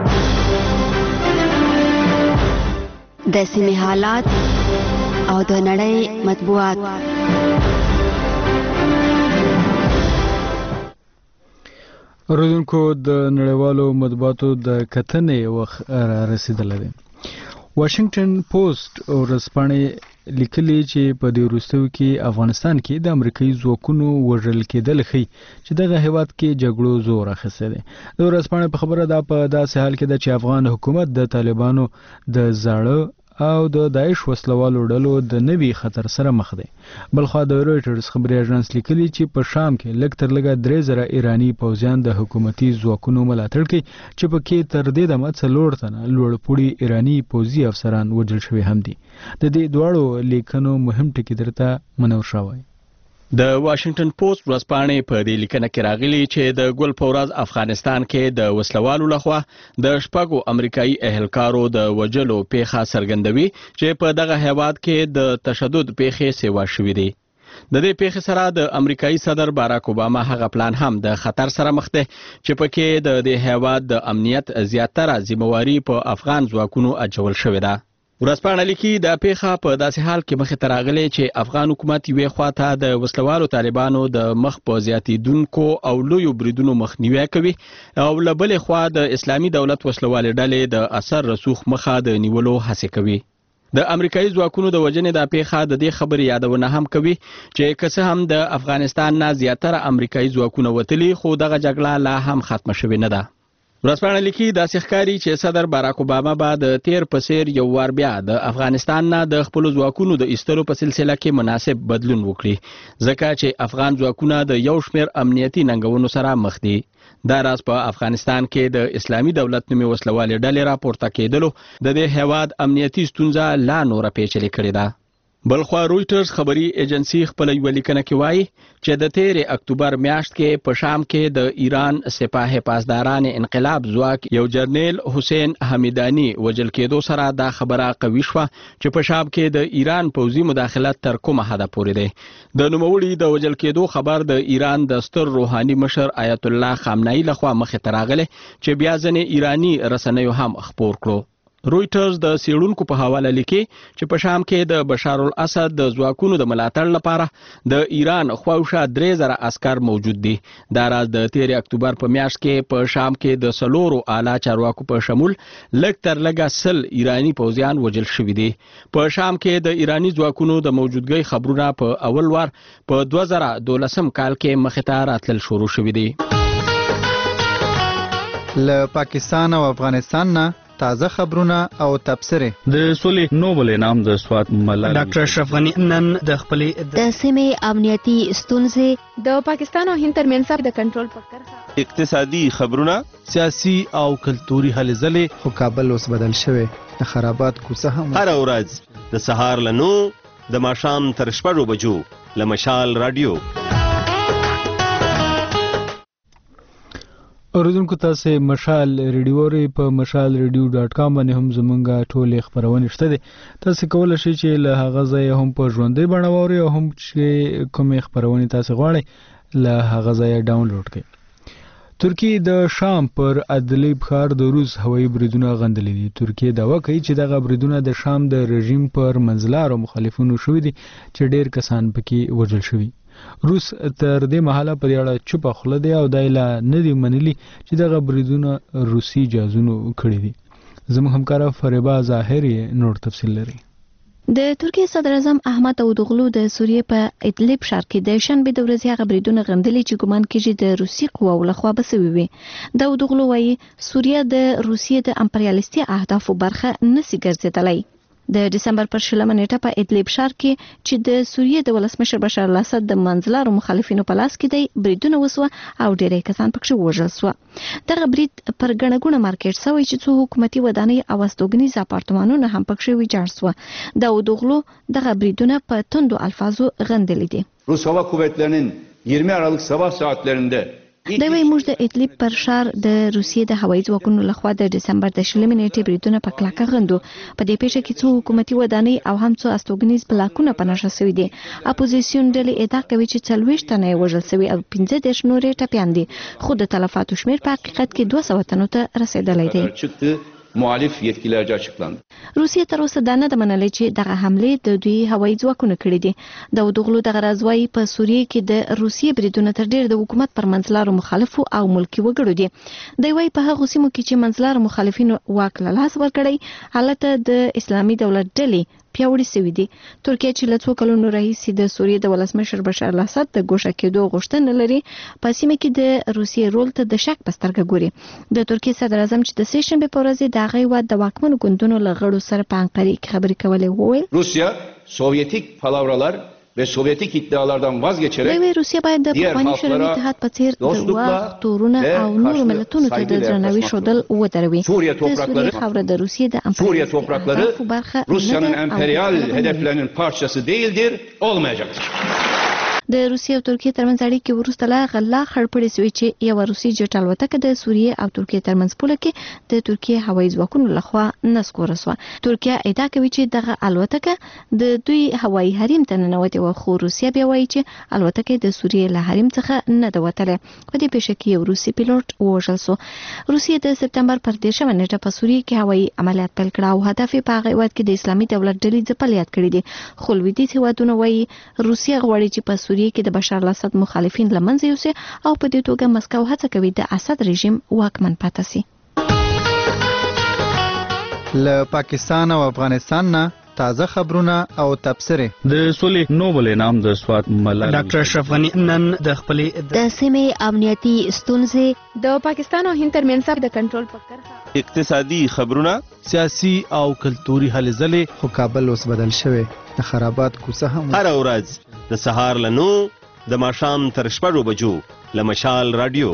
د سیمې حالات او د نړۍ مطبوعات. اوریدونکو د نړیوالو مطبوعاتو د کتنې وخت رسیدلی دی. واشنگټن پوسټ ورځپاڼې لیکلي چې په دې وروستیو کې افغانستان کې د امریکایي ځواکونو وژل کېدل ښیي چې دغه هیواد کې جګړو زور اخیستی دی. د ورځپاڼې په خبره دا په داسې حال کې ده چې افغان حکومت د طالبانو د زاړه او د داعش وسلوالو ډلو د نوي خطر سره مخ دي. بلخوا د رويټرز خبري اژانس لیکلي چې په شام کې لږ تر لږه درې زره ایرانی پوځیان د حکومتي ځواکونو ملاتړ کوي چې په کې تر دې دمه څلور تنه لوړپوړي ایرانی پوځي افسران وژل شوي هم دي. د دې دواړو لیکنو مهم ټکي درته منور شوی. د واشنگټن پوسټ ورځپاڼې په دې لیکنه کې راغلي چې د ګل په ورځ افغانستان کې د وسلوالو لخوا د شپږو امریکایي اهلکارو د وژلو پیښه څرګندوي چې په دغه هیواد کې د تشدد پیښې سیوا شوې دي. د دې پیښې سره د امریکایي صدر باراک اوباما هغه پلان هم د خطر سره مخ دی چې پکې د دې هیواد د امنیت زیاتره ذمہواری په افغان ځواکونو اچول شوې ده. ورځپاڼه لیکي دا پیښه په داسې حال کې مخې ته راغلې چې افغان حکومت یوې خواته د وسلوالو طالبانو د مخ په زیاتېدونکو او لویو بریدونو مخنیوی کوي او له بلې خوا د اسلامي دولت وسلوالې ډلې د اثر رسوخ مخه د نیولو هڅې کوي. د امریکایي ځواکونو د وژنې دا پیښه د دې خبرې یادونه هم کوي چې که څه هم د افغانستان نه زیاتره امریکایي ځواکونه وتلي خو دغه جګړه لا هم ختمه شوې نه ده. ورځپاڼه لیکي داسې ښکاري چې صدر باراک اوباما به د تیر په څیر یو وار بیا د افغانستان نه د خپلو ځواکونو د ایستلو په سلسله کې مناسب بدلون وکړي ځکه چې افغان ځواکونه د یو شمېر امنیتي ننګونو سره مخ دي. دا راز په افغانستان کې د اسلامي دولت نومي وسلوالې ډلې راپورته کېدلو د دې هیواد امنیتي ستونزه لا نوره پیچلې کړې ده. بلخوا رويټرز خبري ایجنسی خپل یو لیکنه کې وایي چې د تیر اکتوبر میاشت کې په شام کې د ایران سپاه پاسداران انقلاب ځواک یو جرنیل حسین حمیدانی وژل کېدو سره دا خبره قوي شوه چې په شام کې د ایران پوځي مداخلت تر کومه حده پورې دی. د نوموړي د وژل کېدو خبر د ایران د ستر روحاني مشر آیت الله خامنه‌ای لخوا مخې ته راغلی چې بیا ځنې ایرانی رسنیو هم خپور کړو. رويټرز د سیړونکو په حواله لیکي چې په شام کې د بشار الاسد د ځواکونو د ملاتړ لپاره د ایران خواوشا درې زره عسكر موجود دي. دا راز د تیر اکتوبر په میاشت کې په شام کې د سلورو اعلی چارواکو په شمول لږ تر لږه سل ایرانی پوځیان وژل شوي دي. په شام کې د ایرانی ځواکونو د موجودګۍ خبرونه په اول وار په دوه زره دولسم کال کې مخې ته راتلل شروع شوي دي. له پاکستان او افغانستان نه تازه خبرونه او تبصرې. د سولې نوبل انعام د سوات ملالۍ ډاکټر اشرف غنی نن د خپلې د سیمې امنیتي ستونزې د پاکستان او هند ترمنځ د کنټرول په کرښه اقتصادي خبرونه سیاسي او کلتوري هلې ځلې. خو کابل اوس بدل شوی د خرابات کوڅه هم هر ورځ د سهار له نو د ماښام تر شپږو بجو له مشال رادیو. اوریدونکو تاسو مشال ریډیو په مشال ریډیو ډاټ کام باندې هم زمونږه ټولې خبرونه شته دي. تاسو کولای شئ چې له هغه ځای هم په ژوندۍ بڼه واورئ او هم چې کومې خبرونه تاسو غواړئ له هغه ځای ډاونلوډ کړئ. ترکیه د شام پر ادلیب ښار د روس هوایي بریدونه غندلي دي. ترکیه دعوا کوي چې دغه بریدونه د شام د رژیم پر منځلارو مخالفینو شوي دي چې ډیر کسان پکې وژل شوي. روس تر دې مهاله پر یاړه چوپه خوله دی او دایله نه دی منلي چې دغه بریدونه روسي جازونو کړي دي. زموږ همکاره فریبا ظاهری نور تفصیل لري. د ترکیه صدر اعظم احمد داوودوغلو د سوریې په ادلیب ښار کې د شنبې د ورځې هغه بریدونه غندلي چې ګمان کېږي د روسي قواو لخوا به سوي وي. داوودوغلو وایي سوریه د روسیې د امپریالیستي اهدافو برخه نسي ګرځېدلی. د دسمبر پر شلمه نیټه په ادلیب ښار کې چې د سوریې د ولسمشر بشار الاسد د منځلارو مخالفینو په لاس کې دی بریدونه وسوه او ډیری کسان پکې وژل شو. دغه برید پر ګڼه ګوڼه مارکیټ شوی چې څو حکومتي ودانۍ او استوګنیز اپارتمانونه هم پکې ویجاړ شو. داوودوغلو دغه بریدونه په توندو الفاظو غندلي دي. Rus Hava Kuvvetleri'nin yirmi Aralık sabah saatlerinde دوی موږ د ادلیب پر ښار د روسیې د هوایي ځواکونو لخوا د دسمبر د شلمې نیټې بریدونه په کلکه غندو. په دې پیښه کې څو حکومتي ودانۍ او هم څو استوګنیز بلاکونه په نښه شوي دي. اپوزیسیون ډلې ادعا کوي چې څلوېښت تنه یې وژل شوي او پنځه دېرش نور یې ټپیان دي، خو د تلفاتو شمېر په حقیقت کې دوه سوه تنو ته رسېدلی دی. muhalif yetkililerce açıklandı. روسیه تر اوسه دا نه ده منلې چې دغه حملې د دوی هوایي ځواکونه کړې دي. داوودوغلو دغه راز وایي په سوریې کې د روسیې بریدونه تر ډېر د حکومت پر منځلارو مخالفو او ملکي وګړو دي. دی وایي په هغو سیمو کې چې منځلارو مخالفینو واک له لاس ورکړی هلته د اسلامي دولت ډلې پیاوړي شوي دي. ترکیه چې له څو کلونو راهیسې د سوریې د ولسمشر بشار الاسد د ګوښه کېدو غوښتنه لري په سیمه کې د روسیې رول ته د شک په سترګه ګوري. د ترکیې صدر اعظم چې د سه شنبې په ورځ د هغه هیواد د واکمنو ګوندونو له غړو سره په انقره کې خبرې کولې وویل روسیا سوویتیک palavralar ve Sovyetik iddialardan vazgeçerek دوی روسیا باید د پخواني شوروي اتحاد په څیر د وخت تورونه او نور ملتونو ته د درناوي ښودل ودروي. Suriye د سوریې خاوره د روسیې د Suriye toprakları Rusya'nın emperyal hedeflerinin parçası değildir, olmayacaktır. د روسیې او ترکیې ترمنځ اړیکې وروسته لا غلا خړپړې شوې چې یو روسي جټ الوتکه د سوریې او ترکیې ترمنځ پوله کې د ترکیې هوایي ځواکونو لخوا نسکوره شوه. ترکیه ادعا کوي چې دغه الوتکه د دوی هوایي حریم ته ننوتې وه، خو روسیه بیا وایي چې الوتکه د سوریې له حریم څخه نه ده وتلې. په دې پیښه کې یو روسي پیلوټ ووژل شو. روسیې د سپتمبر پر دېرشمه نیټه په سوریې کې هوایي عملیات پیل کړه او هدف یې په هغه هېواد کې د اسلامي دولت ډلې ځپل یاد کړي دي. خو لویدیځ هېوادونه وایي روسیه غواړي چې په سوریې کې د بشار الاسد مخالفین له منځه یوسي او په دې توګه مسکو هڅه کوي د اسد رژیم واکمن پاتې شي. له پاکستان او افغانستان نه تازه خبرونه او تبصره. د سولې نوبل انعام د سواد ملال ډاکټر اشرف غنی نن د خپلې د سیمې امنیتي ستونزې د پاکستان او هند ترمنځ د کنټرول په کرښه اقتصادي خبرونه، سیاسي او کلتوري هلې ځلې. خو کابل اوس بدل شوی د خرابات کوڅه هم هر ورځ د سهار له نو د ماښام تر شپږو بجو له مشال رادیو.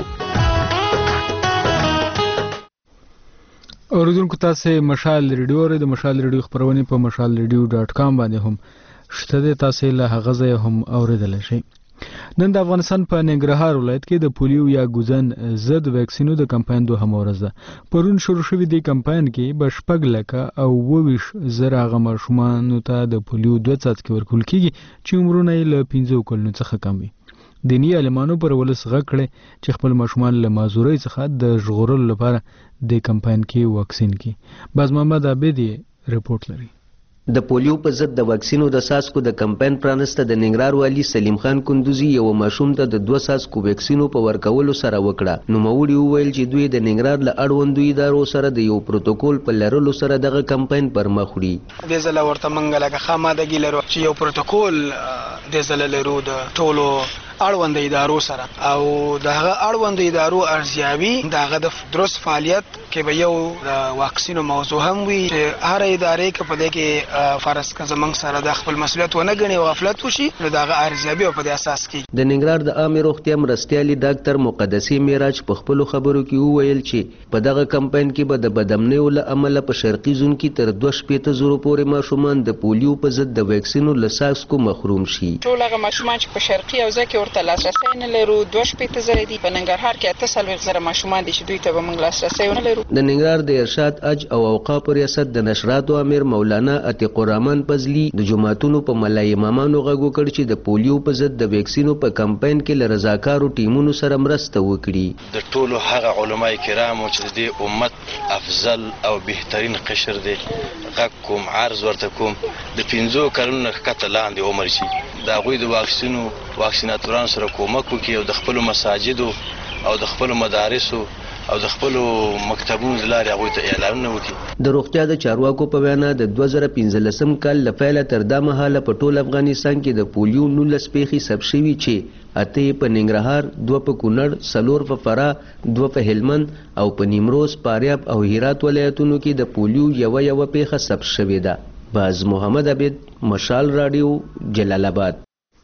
اوریدونکو تاسو مشال ریډیو لرئ. د مشال ریډیو خبرونه په مشال ریډیو ډاټ کام باندې هم شته دي، تاسو له هغه ځای هم اوریدلی شئ. نن د افغانستان په ننګرهار ولایت کې د پولیو یا ګوزن ضد ویکسینو د کمپاین دوهمه ورځ ده. پرون شروع شوی دی کمپاین کې به شپږ لکه او اوویش زره هغه ماشومانو ته د پولیو دوه څاڅکي ورکول کېږي چې عمرونه یې له پنځو کلونو څخه کم وي. دیني عالمانو پر ولس غږ کړی چې خپل ماشومان له مازورۍ څخه د ژغورلو لپاره د کمپاین کې واکسین کړي. باز محمد عابد رپورټ لري. د پولیو په ضد د واکسینو د ساسکو د کمپاین پرانسته د ننګرهار والي سلیم خان کندوزي یو ماشوم ته د دوه ساسکو ویکسینو په ورکولو سره وکړه. نوموړي وویل چې دوی د ننګرهار له اړوندو ادارو سره د یو پروتوکول په لرلو سره دغه کمپاین پر مخ وړي. د ځله ورته منګه لکه خامادګي لرو چې یو پروتوکول د ځله لرو د ټولو اړوند ادارو سره او دغه اړوند ادارو ارزیابي دغه د درست فعالیت کې به یو د واکسینو موضوع هم وي چې هر ادارې کې په دې کې فرض که زمنګ سره د خپل مسولیت ونه ګڼي او غفلت وشي نو دغه ارزیابي په دې اساس کې. د ننګرهار د عامه روغتیا مرستیالي ډاکټر مقدسي معراج په خپل خبرو کې وویل چې په دغه کمپاین کې به د بدامنیو له امله په شرقي زون کې تر دوه شپېته زره پورې ماشومان د پولیو په ضد د ویکسینو له ساسکو محروم شي. ټول هغه ماشومان چې په شرقي حوزه کې ورته لاسرسی نه لرو دوه شپېته زره دي. په ننګرهار کې اته څلوېښت زره ماشومان دي چې دوی ته به موږ لاسرسی ونه لرو. د ننګرهار د ارشاد اج او اوقاف ریاست د نشراتو امیر مولانا عتیق الرحمن پزلی د جماعتونو په ملا امامانو غږ وکړ چې د پولیو په ضد د ویکسینو په کمپاین کې له رضاکارو ټیمونو سره مرسته وکړي. د ټولو هغه علماء کرامو چې د امت افضل او بهترین قشر دی غږ کوم عرض ورته کوم د پنځو کلونو ښکته لاندې عمر شي د هغوی د واکسینو واکسیناتورانو سره کومک وکړي او د خپلو مساجدو او د خپلو مدارسو او د خپل مکتبونو د لارې هغوی ته اعلانونه وکړي. د روغتیا د چارواکو په وینا د دوه زره پنځلسم کال له پیله تر دا مهاله په ټول افغانستان کې د پولیو نولس پیښې ثبت شوي چې اته په ننګرهار، دوه په کونړ، څلور په فراه، دوه په هلمند او په نیمروز، فاریاب او هرات ولایتونو کې د پولیو یوه یوه پیښه ثبت شوې ده. باز محمد عبید، مشال رادیو، جلال آباد.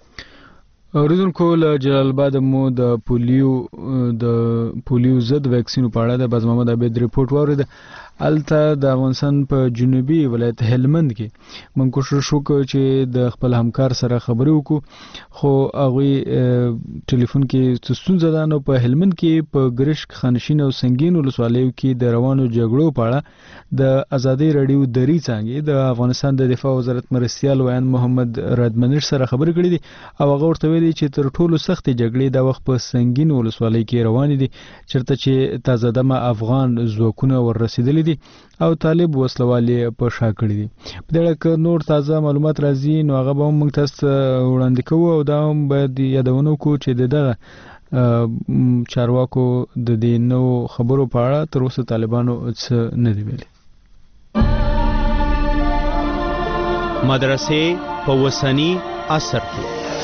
اوریدونکو له جلال آباد مو د پولیو د پولیو ضد ویکسینو په اړه د باز محمد عبید رپورټ واورید. الته د افغانستان په جنوبي ولایت هلمند کې موږ کوشش وکړو چې د خپل همکار سره خبرې وکړو خو هغوی ټلیفون کې ستونزه ده. نو په هلمند کې په ګرشک، خانشین او سنگین ولسوالیو کې د روانو جګړو په اړه د ازادي رادیو دري څانګې د افغانستان د دفاع وزارت مرستیال ویان محمد رادمنش سره خبرې کړې دي او هغه ورته ویلي چې تر ټولو سختې جګړې د وخت په سنگین ولسوالۍ کې روانې دي چېرته چې تازه دمه افغان ځواکونه وررسېدلي دي او طالب وسلوالې په شا کړي دي. په دې اړه که نور تازه معلومات راځي نو هغه به هم موږ تاسو ته وړاندې کوو او دا هم باید یادونه وکړو چې د دغه چارواکو د دې نوو خبرو په اړه تر اوسه طالبانو څه نه دي ویلي. مدرسې په وسنی عصر کې.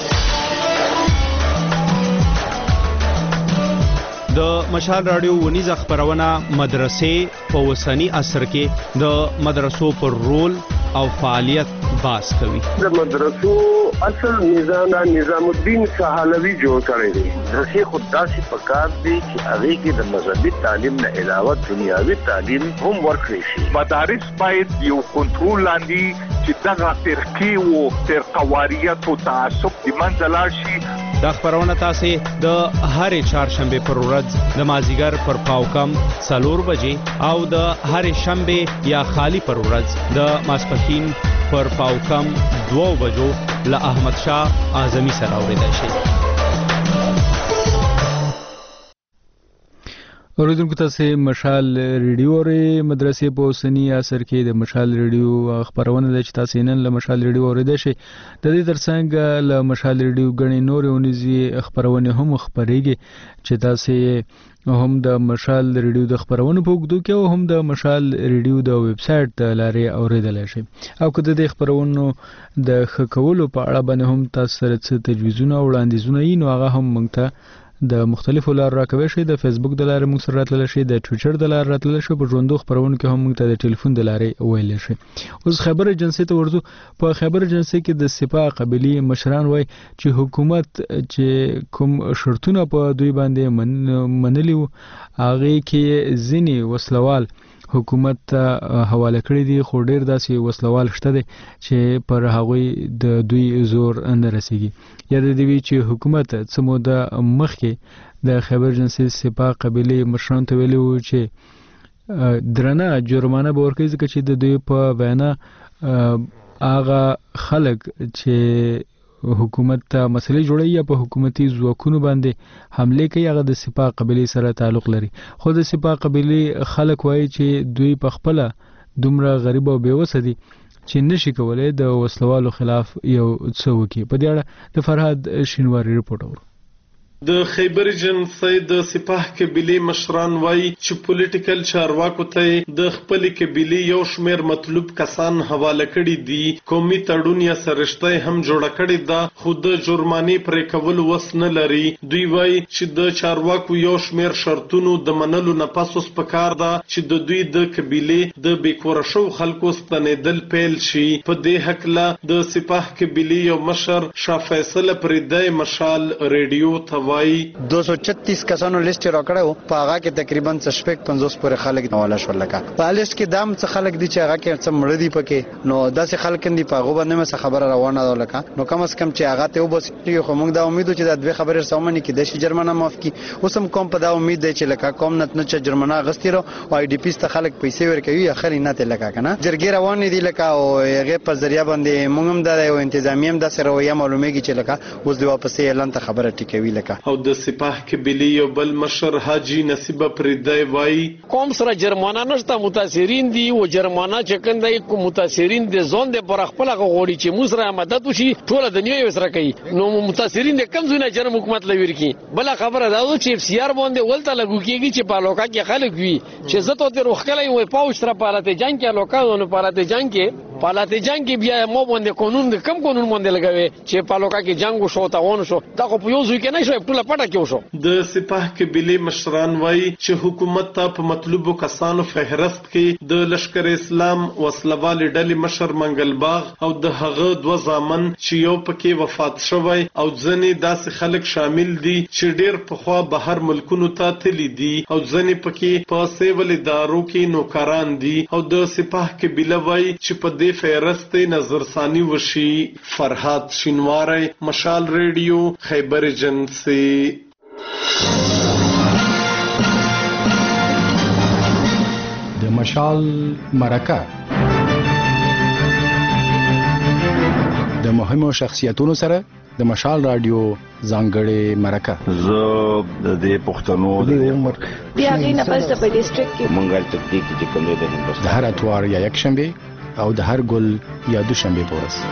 د مشال رادیو ونیزه خبرونه مدرسې په وسنی عصر کې د مدرسو پر رول او فعالیت باس کوي. د مدرسو اصل نظام نظام الدین سهالوی جوړ کړی دی. درسي خداسي پکار دی چې هغه کې د مذهبي تعلیم نه علاوه دنیاوي تعلیم هم ورکړي شي. مدارس باید یو کنټرول لاندې چې دغه فرقي او فرقواریت او تعصب د منځه لاړ شي. دا خبرونه تاسو د هرې چهارشنبه پر ورځ د مازیګر پر پاوکم څلور بجې او د هرې شنبه یا خالی پر ورځ د ماسپښین پر پاوکم دوه بجو له احمد شاه اعظمي سره اوریدل شي. اوریدونکو تاسو مشال ریډیو اورئ. مدرسې په اوسنی عصر کې د مشال ریډیو خبرونه د تاسو نن له مشال ریډیو اوریدل شي. د دې ترڅنګ له مشال ریډیو غني نور اونیزي خبرونه هم خبرېږي چې تاسو هم د مشال ریډیو د خبرونو په وګړو کې او هم د مشال ریډیو د ویب سټ لارې اوریدل شي. او کله د خبرونو د خکولو په اړه باندې هم تاسو سره تجویزونه او وړاندیزونه یې نو هغه هم مونږ ته د مختلفو لارو راکوي شي. د فیسبوک د لارې موږ سره راتلل شي، د ټوئیټر د لارې راتلل شي، په ژوندو خبرونو کې هم موږ ته د ټلیفون د لارې ویل شي. اوس خبر ایجنسی ته ورځو. په خبر ایجنسی کې د سپاه قبلی مشران وای چې حکومت چې کوم شرطونه په دوی باندې منلي وو هغه کې ځینی وسلوال حکومت ته حواله کړی دي، خو ډیر داسې وسلوال شته دي چې پر هغوی د دوی زور نه رسیږي. یا د دوی چې حکومت څه موده مخکې د خیبر جنسي سپاه قبیلې مشرانو ته ویلي وو چې درنه جرمانه به ورکوي ځکه چې د دوی په وینا هغه خلک چې حکومت ته مسلې جوړوي یا په حکومتي ځواکونو باندې حمله کوي هغه د سپاه قبیلې سره تعلق لري. خو د سپاه قبیلې خلک وایي چې دوی په خپل دومره غریب او بیوسه دي چې نشي کولای د وسلوالو خلاف یو څه وکړي. په دې اړه د فرهاد شینواری رپورټ اورو. د خیبر جنسي د سپاه قبیلې مشران وایي چې پولیټیکل چارواکو ته د خپل قبیلې یو شمیر مطلوب کسان حواله کړي دي. قومي تړون یا سرشته هم جوړ کړي دا خو د جرمانې پرې کول وس نه لري. دوی وایي چې د چارواکو یو شمیر شرطونو د منلو نه پس اوس پکار ده چې د دوی د قبیلې د بیکوره شو خلکو ستنېدل پیل شي. په دې حق لا د سپاه قبیلې یو مشر شاه فیصل پردای مشال ریډیو ته دو سو چھتیس کسانو لیست راکړو په هغه کې تقریبا شپږ پنځوس پورې خلک نواله شول. لکه په لیست کې دام څه خلک دي چې هغه کې څه مړ دي پکې نو داسې خلک دي په هغه باندې مې خبره روانه ده. لکه نو کم از کم چې هغه ته وبس خو موږ دا امید چې دا دوه خبرې سمونه کې د شي جرمانه معاف کی. اوس هم کوم په دا امید دی چې لکه کوم نه چې جرمانه غستیرو او آی ډی پی ست خلک پیسې ورکوي اخر نه ته لکه کنه جرګې روان دي لکه او هغه په ذریعہ باندې موږ هم دا یو تنظیمي هم د سره ویا معلومیږي چې لکه اوس دی واپس اعلان ته خبره ټیکوي. لکه او د سپاه قبیلې یو بل مشر حاجی نصیب پردای وای کوم سره جرمانه نشته متاثرین دي او جرمانه چې کندای کوم متاثرین دي ځون د پر خپل غوړي چې موږ سره مدد وشي ټول د نیو سره کوي نو متاثرین د کم زونه جرم حکومت لوي کی. بل خبره دا و چې اف سی آر باندې ولته لګو کیږي چې په لوکا کې خلک وي چې زته ته روخکلې وي پاوښ سره پالته جنگ کې لوکا ونه پالته جنگ کې پالته جنگ کې بیا مو باندې قانون د کم قانون باندې لګوي چې په لوکا کې جنگ وشو تا ونه شو دا خو په یو ځای کې نه شو ټول پټه کې وشو. د سپاه قبیلې مشران وایي چې حکومت ته په مطلوبو کسانو فهرست کې د لشکر اسلام وسلوال ډلې مشر منګل باغ او د هغه دوه ځامن چې یو پکې وفات شوی او ځنې داسې خلک شامل دي چې ډېر پخوا بهر ملکونو ته تللي دي او ځنې پکې په سیول ادارو کې نوکران دي او د سپاه قبیله وایي چې په دې فهرست نظرثاني وشي. فرهاد شینواری مشال ریډیو خیبر جنسي. د مشال مرکه د مهمو شخصیتونو سره د مشال رادیو ځانګړې مرکه. زه د دې پښتنو د عمر بیا غي نه پس په ډیسټریکټ کې منګل تکتیک چې کوم دی د هندوستان د هر اتوار یا یک شنبه او د هر ګل یا دوشنبه په ورځ.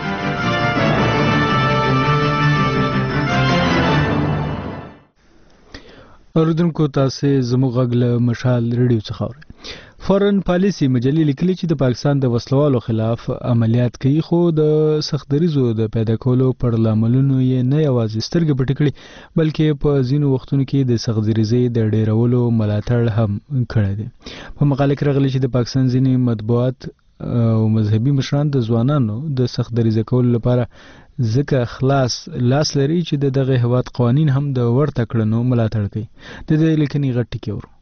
اوریدونکو تاسو زموږ غږ له مشال ریډیو څخه اورئ. فورن پالیسی مجلې لیکلي چې د پاکستان د وسلوالو خلاف عملیات کوي، خو د سختدریزو د پیدا کولو پر لاملونو یې نه یوازې سترګې پټې کړي بلکې په ځینو وختونو کې د سختدریزۍ د ډیرولو ملاتړ هم کړی دی. په مقاله کې راغلي چې د پاکستان ځینې مطبوعات او مذهبي مشران د ځوانانو د سختدریزه کولو لپاره ځکه خلاص لاس لري چې د دغه هیواد قوانین هم د ورته کړنو ملاتړ کوي. د دې لیکنې غټ ټکی ورو.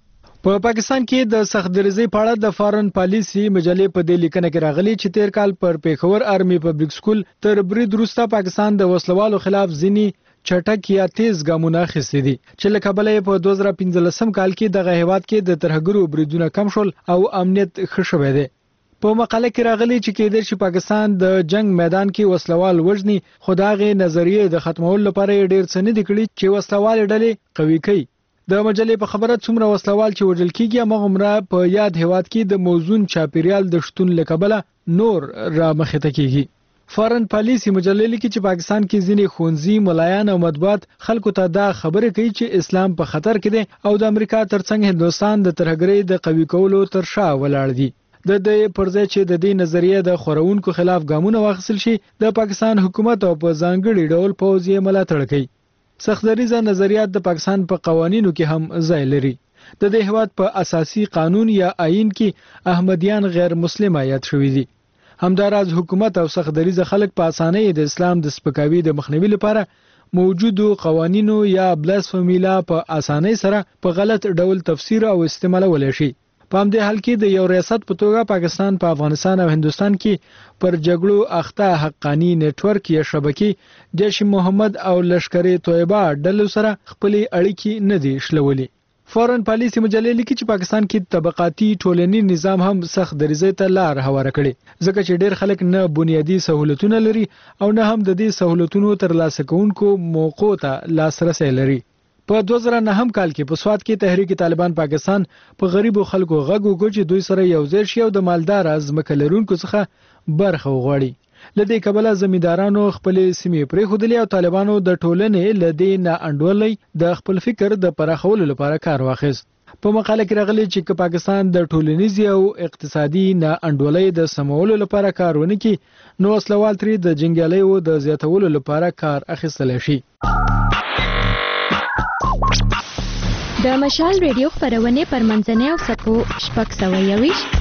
په پاکستان کې د سختدریزۍ په اړه د فورن پالیسی مجلې په دې لیکنه کې راغلي چې تیر کال پر پیښور آرمي پبلک سکول تر برید وروسته پاکستان د وسلوالو خلاف ځینې چټک یا تیز ګامونه اخیستي دي چې له کبله یې په دوه زره پنځلسم کال کې دغه هیواد کې د ترهګرو بریدونه کم شول او امنیت ښه شوی دی. په مقاله کې راغلي چې کېدای شي پاکستان د جنگ میدان کې وسلوال وژني، خو د هغې نظریې د ختمولو لپاره یې ډېر څه نه دي کړي چې وسلوالې ډلې قوي کوي. د مجلې په خبره څومره وسلوال چې وژل کېږي هماغومره په یاد هیواد کې د موزون چاپیریال د شتون له کبله نور را مخته کېږي. فورن پالیسی مجلې لیکي چې پاکستان کې ځینې ښوونځي، ملایان او مطبوعات خلکو ته دا خبرې کوي چې اسلام په خطر کې دی او د امریکا ترڅنګ هندوستان د ترهګرۍ د قوي کولو تر شا ولاړ دي. د دې پر ځای چې د دې نظریې د خورونکو خلاف ګامونه واخیستل شي، د پاکستان حکومت او په ځانګړي ډول پوځ یې ملاتړ کوي. سختدریزه نظریات د پاکستان په قوانینو کې هم ځای لري. د دې هیواد په اساسي قانون یا آئین کې احمدیان غیر مسلم یاد شوي دي. همداراز حکومت او سختدریزه خلک په اسانۍ د اسلام د سپکاوي د مخنیوي لپاره موجودو قوانینو یا بلاسفمی لا په اسانۍ سره په غلط ډول تفسیر او استعمالولی شي. په همدې حال کې د یو ریاست په توګه پاکستان په افغانستان او هندوستان کې پر جګړو اخته حقانی نتورک یا شبکې جیش محمد او لشکر طیبه ډلو سره خپلې اړیکې نه دي شلولې. فورن پالیسی مجلې لیکي چې پاکستان کې طبقاتي ټولنیز نظام هم سختدریزۍ ته لار هواره کړي، ځکه چې ډېر خلک نه بنیادي سہولتونه لري او نه هم د دې سہولتونو ترلاسه کوونکو موقعو ته لاسرسی لري. په دوه زره نهم کال کې په سوات کې تحریک طالبان پاکستان په غریبو خلکو غږ وکړ چې دوی سره یو ځای شي او د مالدار ځمکه لرونکو څخه برخه وغواړي. له دې کبله زمیندارانو خپلې سیمې پرېښودلې او طالبانو د ټولنې له دې نا انډولۍ د خپل فکر د پراخولو لپاره کار واخیست. په مقاله کې راغلي چې که پاکستان د ټولنیزې او اقتصادي نا انډولۍ د سمولو لپاره کار ونه کړي، نو وسلوال ترې د جنګیالیو د زیاتولو لپاره کار اخیستلی شي. د مشال ریډیو خپرونې پر منځنۍ او سپو شپږ سوه یویشت،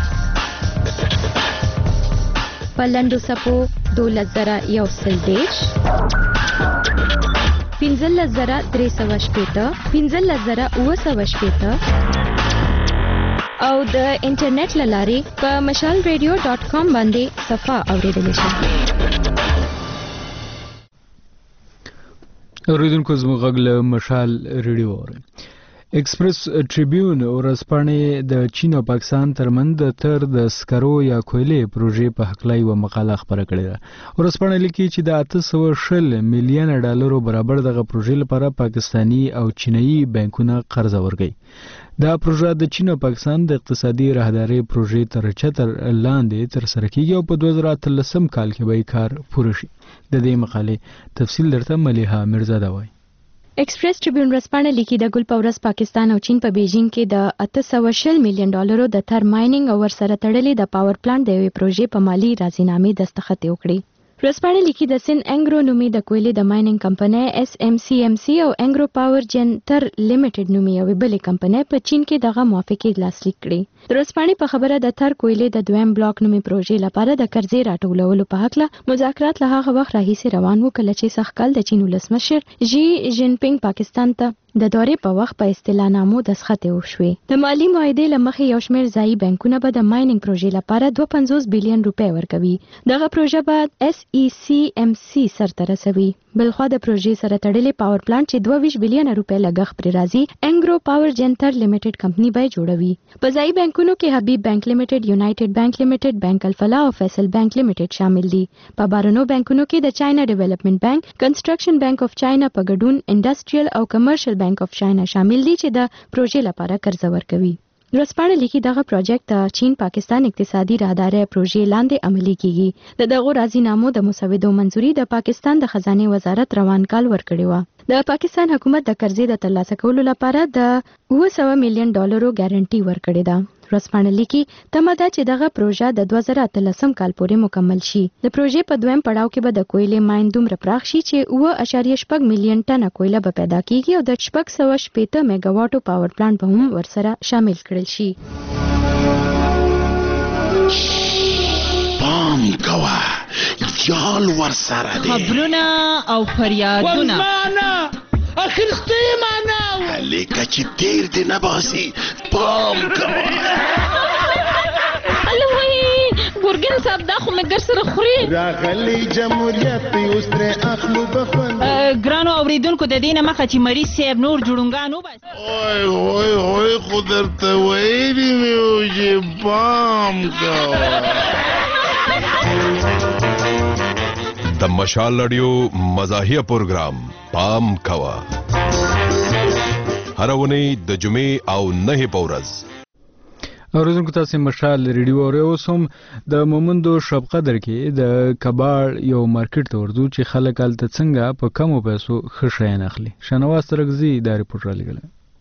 په لنډو سپو دولس زره یو سل دېرش، پنځلس زره درې سوه شپېته، پنځلس زره اووه سوه شپېته او د انټرنیټ له لارې په مشال ریډیو ډاټ کام باندې صفحه اورېدلی شي. اوریدونکو زموږ غږ له مشال ریډیو اورئ. ایکسپریس ټریبیون ورځپاڼې د چین او پاکستان ترمنځ د تر د سکرو یا کویلې پروژې په هکله یوه مقاله خپره کړې ده. ورځپاڼه لیکي چې د اته سوه شل میلیونه ډالرو برابر دغه پروژې لپاره پاکستاني او چینایي بانکونه قرض ورکوي. دا پروژه د چین او پاکستان د اقتصادي راهدارۍ پروژې تر چتر لاندې ترسره کیږي او په دوه زره اتلسم کال کې به کار پوره شي. د دې مقالې تفصیل درته ملیحه میرزاده وایي. ایکسپریس ټریبیون ورځپاڼه لیکي د ګل په ورځ پاکستان او چین په بیجینګ کې د اته سوه شل میلیون ډالرو د تر مایننګ او ورسره تړلې د پاور پلانټ د یوې پروژې په مالي راضینامې دستخط وکړي. ورځپاڼه لیکي د سین انګرو نومي د کویلې د مایننګ کمپنۍ اس ام سی ام سی او انګرو پاور جن تر لیمیټډ نومي یوې بلې کمپنۍ په چین کې دغه موافقې لاسلیک کړي. د ورځپاڼې په خبره د تر کویلې د دویم بلاک نومي پروژې لپاره د قرضې راټولولو په هکله مذاکرات له هغه وخت راهیسې روان وو کله چې سږکال د چین ولسمشر جی جین پینګ پاکستان ته د دورې په وخت په اصطلاحنامو دستخط وشوې. د مالی معاهدې له مخې یو شمېر ځایي بانکونه به د مایننګ پروژې لپاره دوه پنځوس بیلیون روپۍ ورکوي. دغه پروژه به اس ای سی ام سی سرته رسوي. بلخوا د پروژې سره تړلې پاور پلانټ چې دوه ویشت بیلیونه روپۍ لګښت پرې راځي، انګرو پاور جن تر لیمیټډ کمپنۍ به جوړوي. په ځایي بانکونو کې حبیب بانک لیمیټډ، یونایټډ بانک لیمیټډ، بانک الفلاح او فیصل بانک لیمیټډ شامل دي. په بهرنیو بانکونو کې د چاینا ډیولپمنٹ بانک، کنسټرکشن بانک اف چاینا په ګډون انډسټریل او کمرشل بانک اف چاینا شامل دي چې د پروژې لپاره قرض ورکوي. ورځپاڼه لیکي دغه پروژیکټ د چین پاکستان اقتصادي راهدارۍ پروژې لاندې عملي کیږي. د دغو راضینامو د مسودو منځوري د پاکستان د خزانه وزارت روان کال ورکړی و. د پاکستان حکومت د قرضې د ترلاسه کولو لپاره د اوه سوه میلیون ډالرو ګارانټي ورکړې ده. ورځپاڼه لیکي تمه ده چې دغه پروژه د دوه زره اتلسم کال پورې مکمل شي. د پروژې په دویم پړاو کې به د کویلې ماین دومره پراخ شي چې اوه اعشاریه شپږ میلیون ټنه کویله به پیدا کیږي او د شپږ سوه شپېته میگا واټو پاور پلانټ به هم ورسره شامل کړل شي. پام کوه یال ورسره دی خبرونه او فریادونه اخر ستې معنا لیکه چې تیر دې نه باسي پام کوه. الوی ګورګین صاحب دا خو مګر سره خوري راغلی جمهوریت اوس ترې اخلو بخوند ګرانو اوریدونکو د دې نه مخه چې مریض صاحب نور جوړونګان وباسي اوی اوی اوی خو درته ویلي مې وو چې پام کوه. د مشال رادیو مزاحیه پروګرام پام کوه هر ونی د جمعې او نه په ورځ. اوریدونکو تاسو مشال ریډیو اورئ. اوس هم د مومندو شب قدر کې د کباړ یو مارکیټ ته ورځو چې خلک هلته څنګه په کمو پیسو ښه شیان اخلي. شنواز ترکزي دا ریپورټ رالیږلی.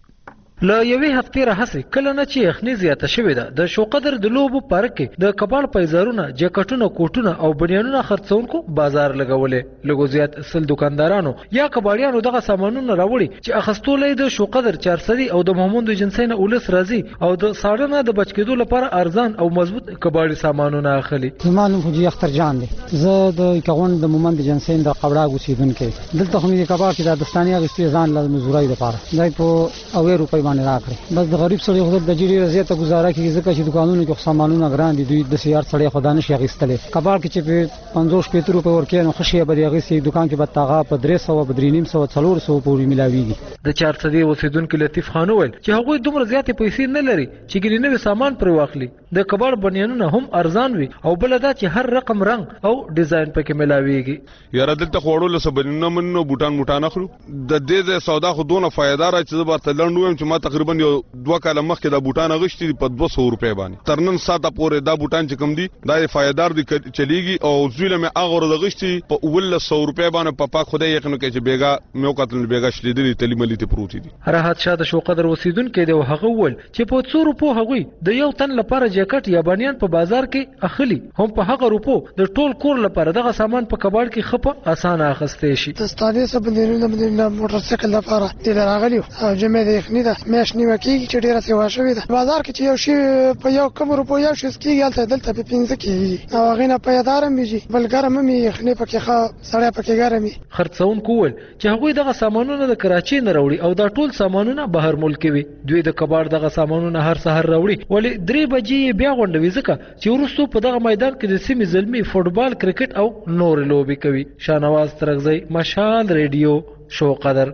له یوې هفتې راهیسې کله نه چې یخني زیاته شوې ده د شوقدر د لوبو پارک کې د کباړ پیزارونه جاکټونه کوټونه او بنیانونه خرڅونکو بازار لګولې. لږو زیات سل دکاندارانو یا کباړیانو دغه سامانونه راوړي چې اخیستولی د شوقدر چارسدي او د محمود ایجنسۍ نه اولس راځي او د ساړه نه د بچ کېدو لپاره ارزان او مضبوط کباړي سامانونه اخلي. زما نوم حاجي اختر جان دی. زه د کغون د محمود ایجنسۍ د قبړاګ اوسېدونکی. دلته خو مې د کباړ کې د دستاني اخیستې ځان له مزدورۍ لپاره دی په اوې روپۍ باندې راکړي. بس د غریب سړي خو د ډېرې زیاته ګزاره کېږي ځکه چې دکانونو کې سامانونه ګران دي. دوی د سیار سړی خو دا نشي اخیستلی. کباړ کې چې په پنځوس شپېته روپۍ ورکوي نو ښه شی به دې اخیستي. دکان کې به تاغه په درې سوه په درې نیم سوه څلور سوه پورې میلاویږي. د چارسدي اوسېدونکي لطیف خان وویل چې هغوی دومره زیاتې پیسې نه لري چې ګینې نوي سامان پرې واخلي. د کباړ بنیانونه هم ارزان وي او بله دا چې هر رقم رنګ او ډیزاین پکې میلاویږي. یاره دلته خو وړو له څه بنیانونه منو بوټان موټان اخلو. د دې د سودا خو دونه فایده را چې زه به ورته لنډ ووایم چې ما تقریبا یو دوه کاله مخکې دا بوټان اخیستي دي په دوه سوه روپۍ باندې. تر نن ساعته پورې دا بوټان چې کوم دي دا یې فایدار دي چلیږي او زوی له مې هغه ورځ اخیستي په اوولس سوه روپۍ باندې په پاک خدای یقین وکړي چې بیګا مې وکتل بیګا شلیدلي تلي ملي ته پروتې دي. راحت شاه د شوقدر اوسېدونکی دی او هغه وویل چې په څو روپو هغوی د یو تن لپاره جاکټ یا بنیان په بازار کې اخلي هم په هغه روپو د ټول کور لپاره دغه سامان په کباړ کې ښه په اسانه اخیستی شي. دستانې څه بندرونه د موټرسایکل لپاره دې راغلي او جمعې د یخني ده میاشت نیمه کېږي چې ډېره سیوا شوې ده. بازار کې چې یو شي په یو کم روپو یو شی کېږي هلته دلته په پنځه کېږي او هغې نه پیدار هم وي بل ګرم هم وي یخني پکې ښه سړی پکې ګرم وي. خرڅونکو وویل چې هغوی دغه سامانونه د کراچۍ نه راوړي او دا ټول سامانونه بهر ملکي وي. دوی د کباړ دغه سامانونه هر سهار راوړي ولې درې بجې یې بیا غونډوي ځکه چې وروستو په دغه میدان کې د سیمې زلمي فوټبال کرکټ او نورې لوبې کوي. شاهنواز ترکزی مشال ریډیو شوقدر.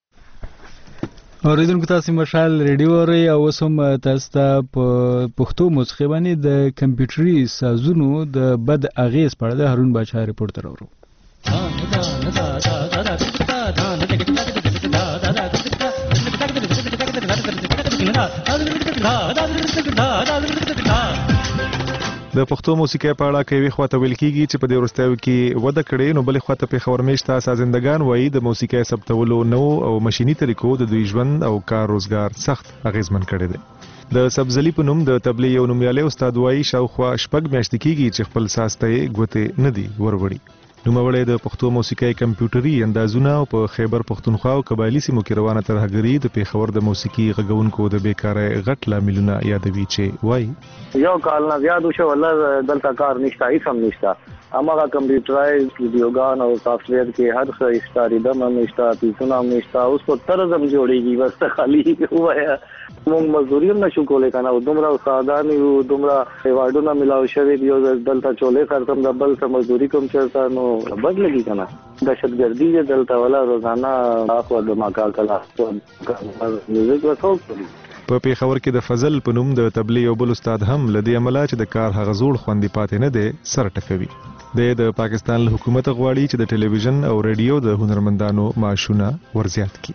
اوریدونکو تاسو مشال ریډیو اورئ او اوس هم تاسو ته په پښتو موسیقي باندې د کمپیوټري سازونو د بد اغېز په اړه د هارون باچا ریپورټ راوړو. د پښتو موسیقۍ په اړه کوي خواته ویل کیږي چې په دې وروستیو کې وده کړې نو بلې خواته پېښور میشته سازندگان وایي د موسیقۍ ثبتولو نو او ماشیني طریقو د دوی ژوند او کار روزګار سخت اغیزمن کړی دی. د سبزلی په نوم د تبلیغ یو نومیالی استاد وایي شاوخوا شپږ میاشتې کېږي چې خپل ساز ته یې ګوتې نه دي وروړي. نوموړی د پښتو موسیقۍ کمپیوټري اندازونه او په خیبر پښتونخوا او قبایلي سیمو کې روانه ترهګري د پېښور د موسیقي غږونکو د بیکارۍ غټ لاملونه یادوي چې وایي یو کال نه زیات وشو والله دلته کار نشته هیڅ هم نشته. هماغه کمپیوټرایز ویډیوګان او سافټویر کې هر څه نشته ریدم هم نشته پیسونه هم نشته اوس په طرز هم جوړېږي بس خالی وایا موږ مزدوري هم نشو کولی که نه دومره استادان یو دومره ایوارډونه میلاو شوي دي او دلته چولې خرڅم د بل څه مزدوري کوم چېرته نو بد لګي که نه دهشتګردي دی دلته والا روزانه اخوا د ماکال کلا میوزیک به څوک کوي. په پېښور کې د فضل په نوم د تبلیغ یو بل استاد هم له دې امله چې د کار هغه زوړ خوندې پاتې نه دی سر ټکوي. د پاکستان له حکومت غواړي چې د ټلویزیون او ریډیو د هنرمندانو معاشونه ورزیات کړي.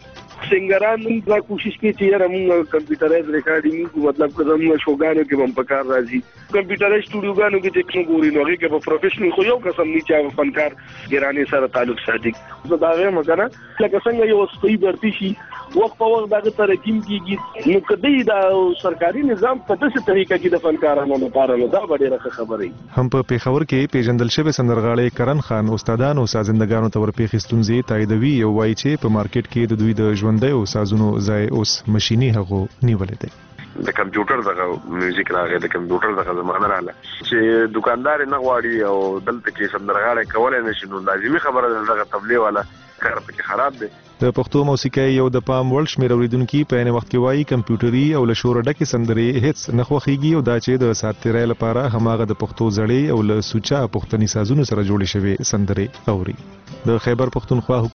سنگران موږ دا کوشش کوي چې یاره موږ کمپیوټرایز ریکارډینګ کو مطلب که زموږ شوګانو کې هم په کار راځي کمپیوټرایز سټوډیوګانو کې چې څنګه ګوري نو هغه کې په پروفیشنل خو یو قسم نه چې فنکار ګرانې سره تعلق ساتي زه دا غواړم کنه لکه څنګه یو صحیح برتی شي وخت په وخت دغه ترقیم کیږي نو کدی دا سرکاري نظام په داسې طریقه کې د فنکارانو لپاره نو دا ډېره خبره هم په پیښور کې پیژندل شوی سندرغاړی کرن خان استادانو سازندګانو ته ورپېښې ستونزې تاییدوي او وایي چې په مارکیټ کې د دوی د ژوندۍ او سازونو ځای اوس ماشیني هغو نیولې دی د کمپیوټر دغه میوزیک راغی د کمپیوټر دغه زمانه رااله چې دکاندار نه غواړي او دلته کې سندرغاړی کولای نشي نو لازمي خبره ده دغه تبلیغ والا کار پکې خراب دی د پښتو موسیقۍ یو د پام وړ شمېر اوریدونکي په عین وخت کې وایي کمپیوټري او له شوره ډکې سندرې هیڅ نه خوښېږي او دا چې د ساعت تیرۍ لپاره هماغه د پښتو زړې او له سوچا پښتني سازونو سره جوړې شوې سندرې اوري د خیبر پښتونخوا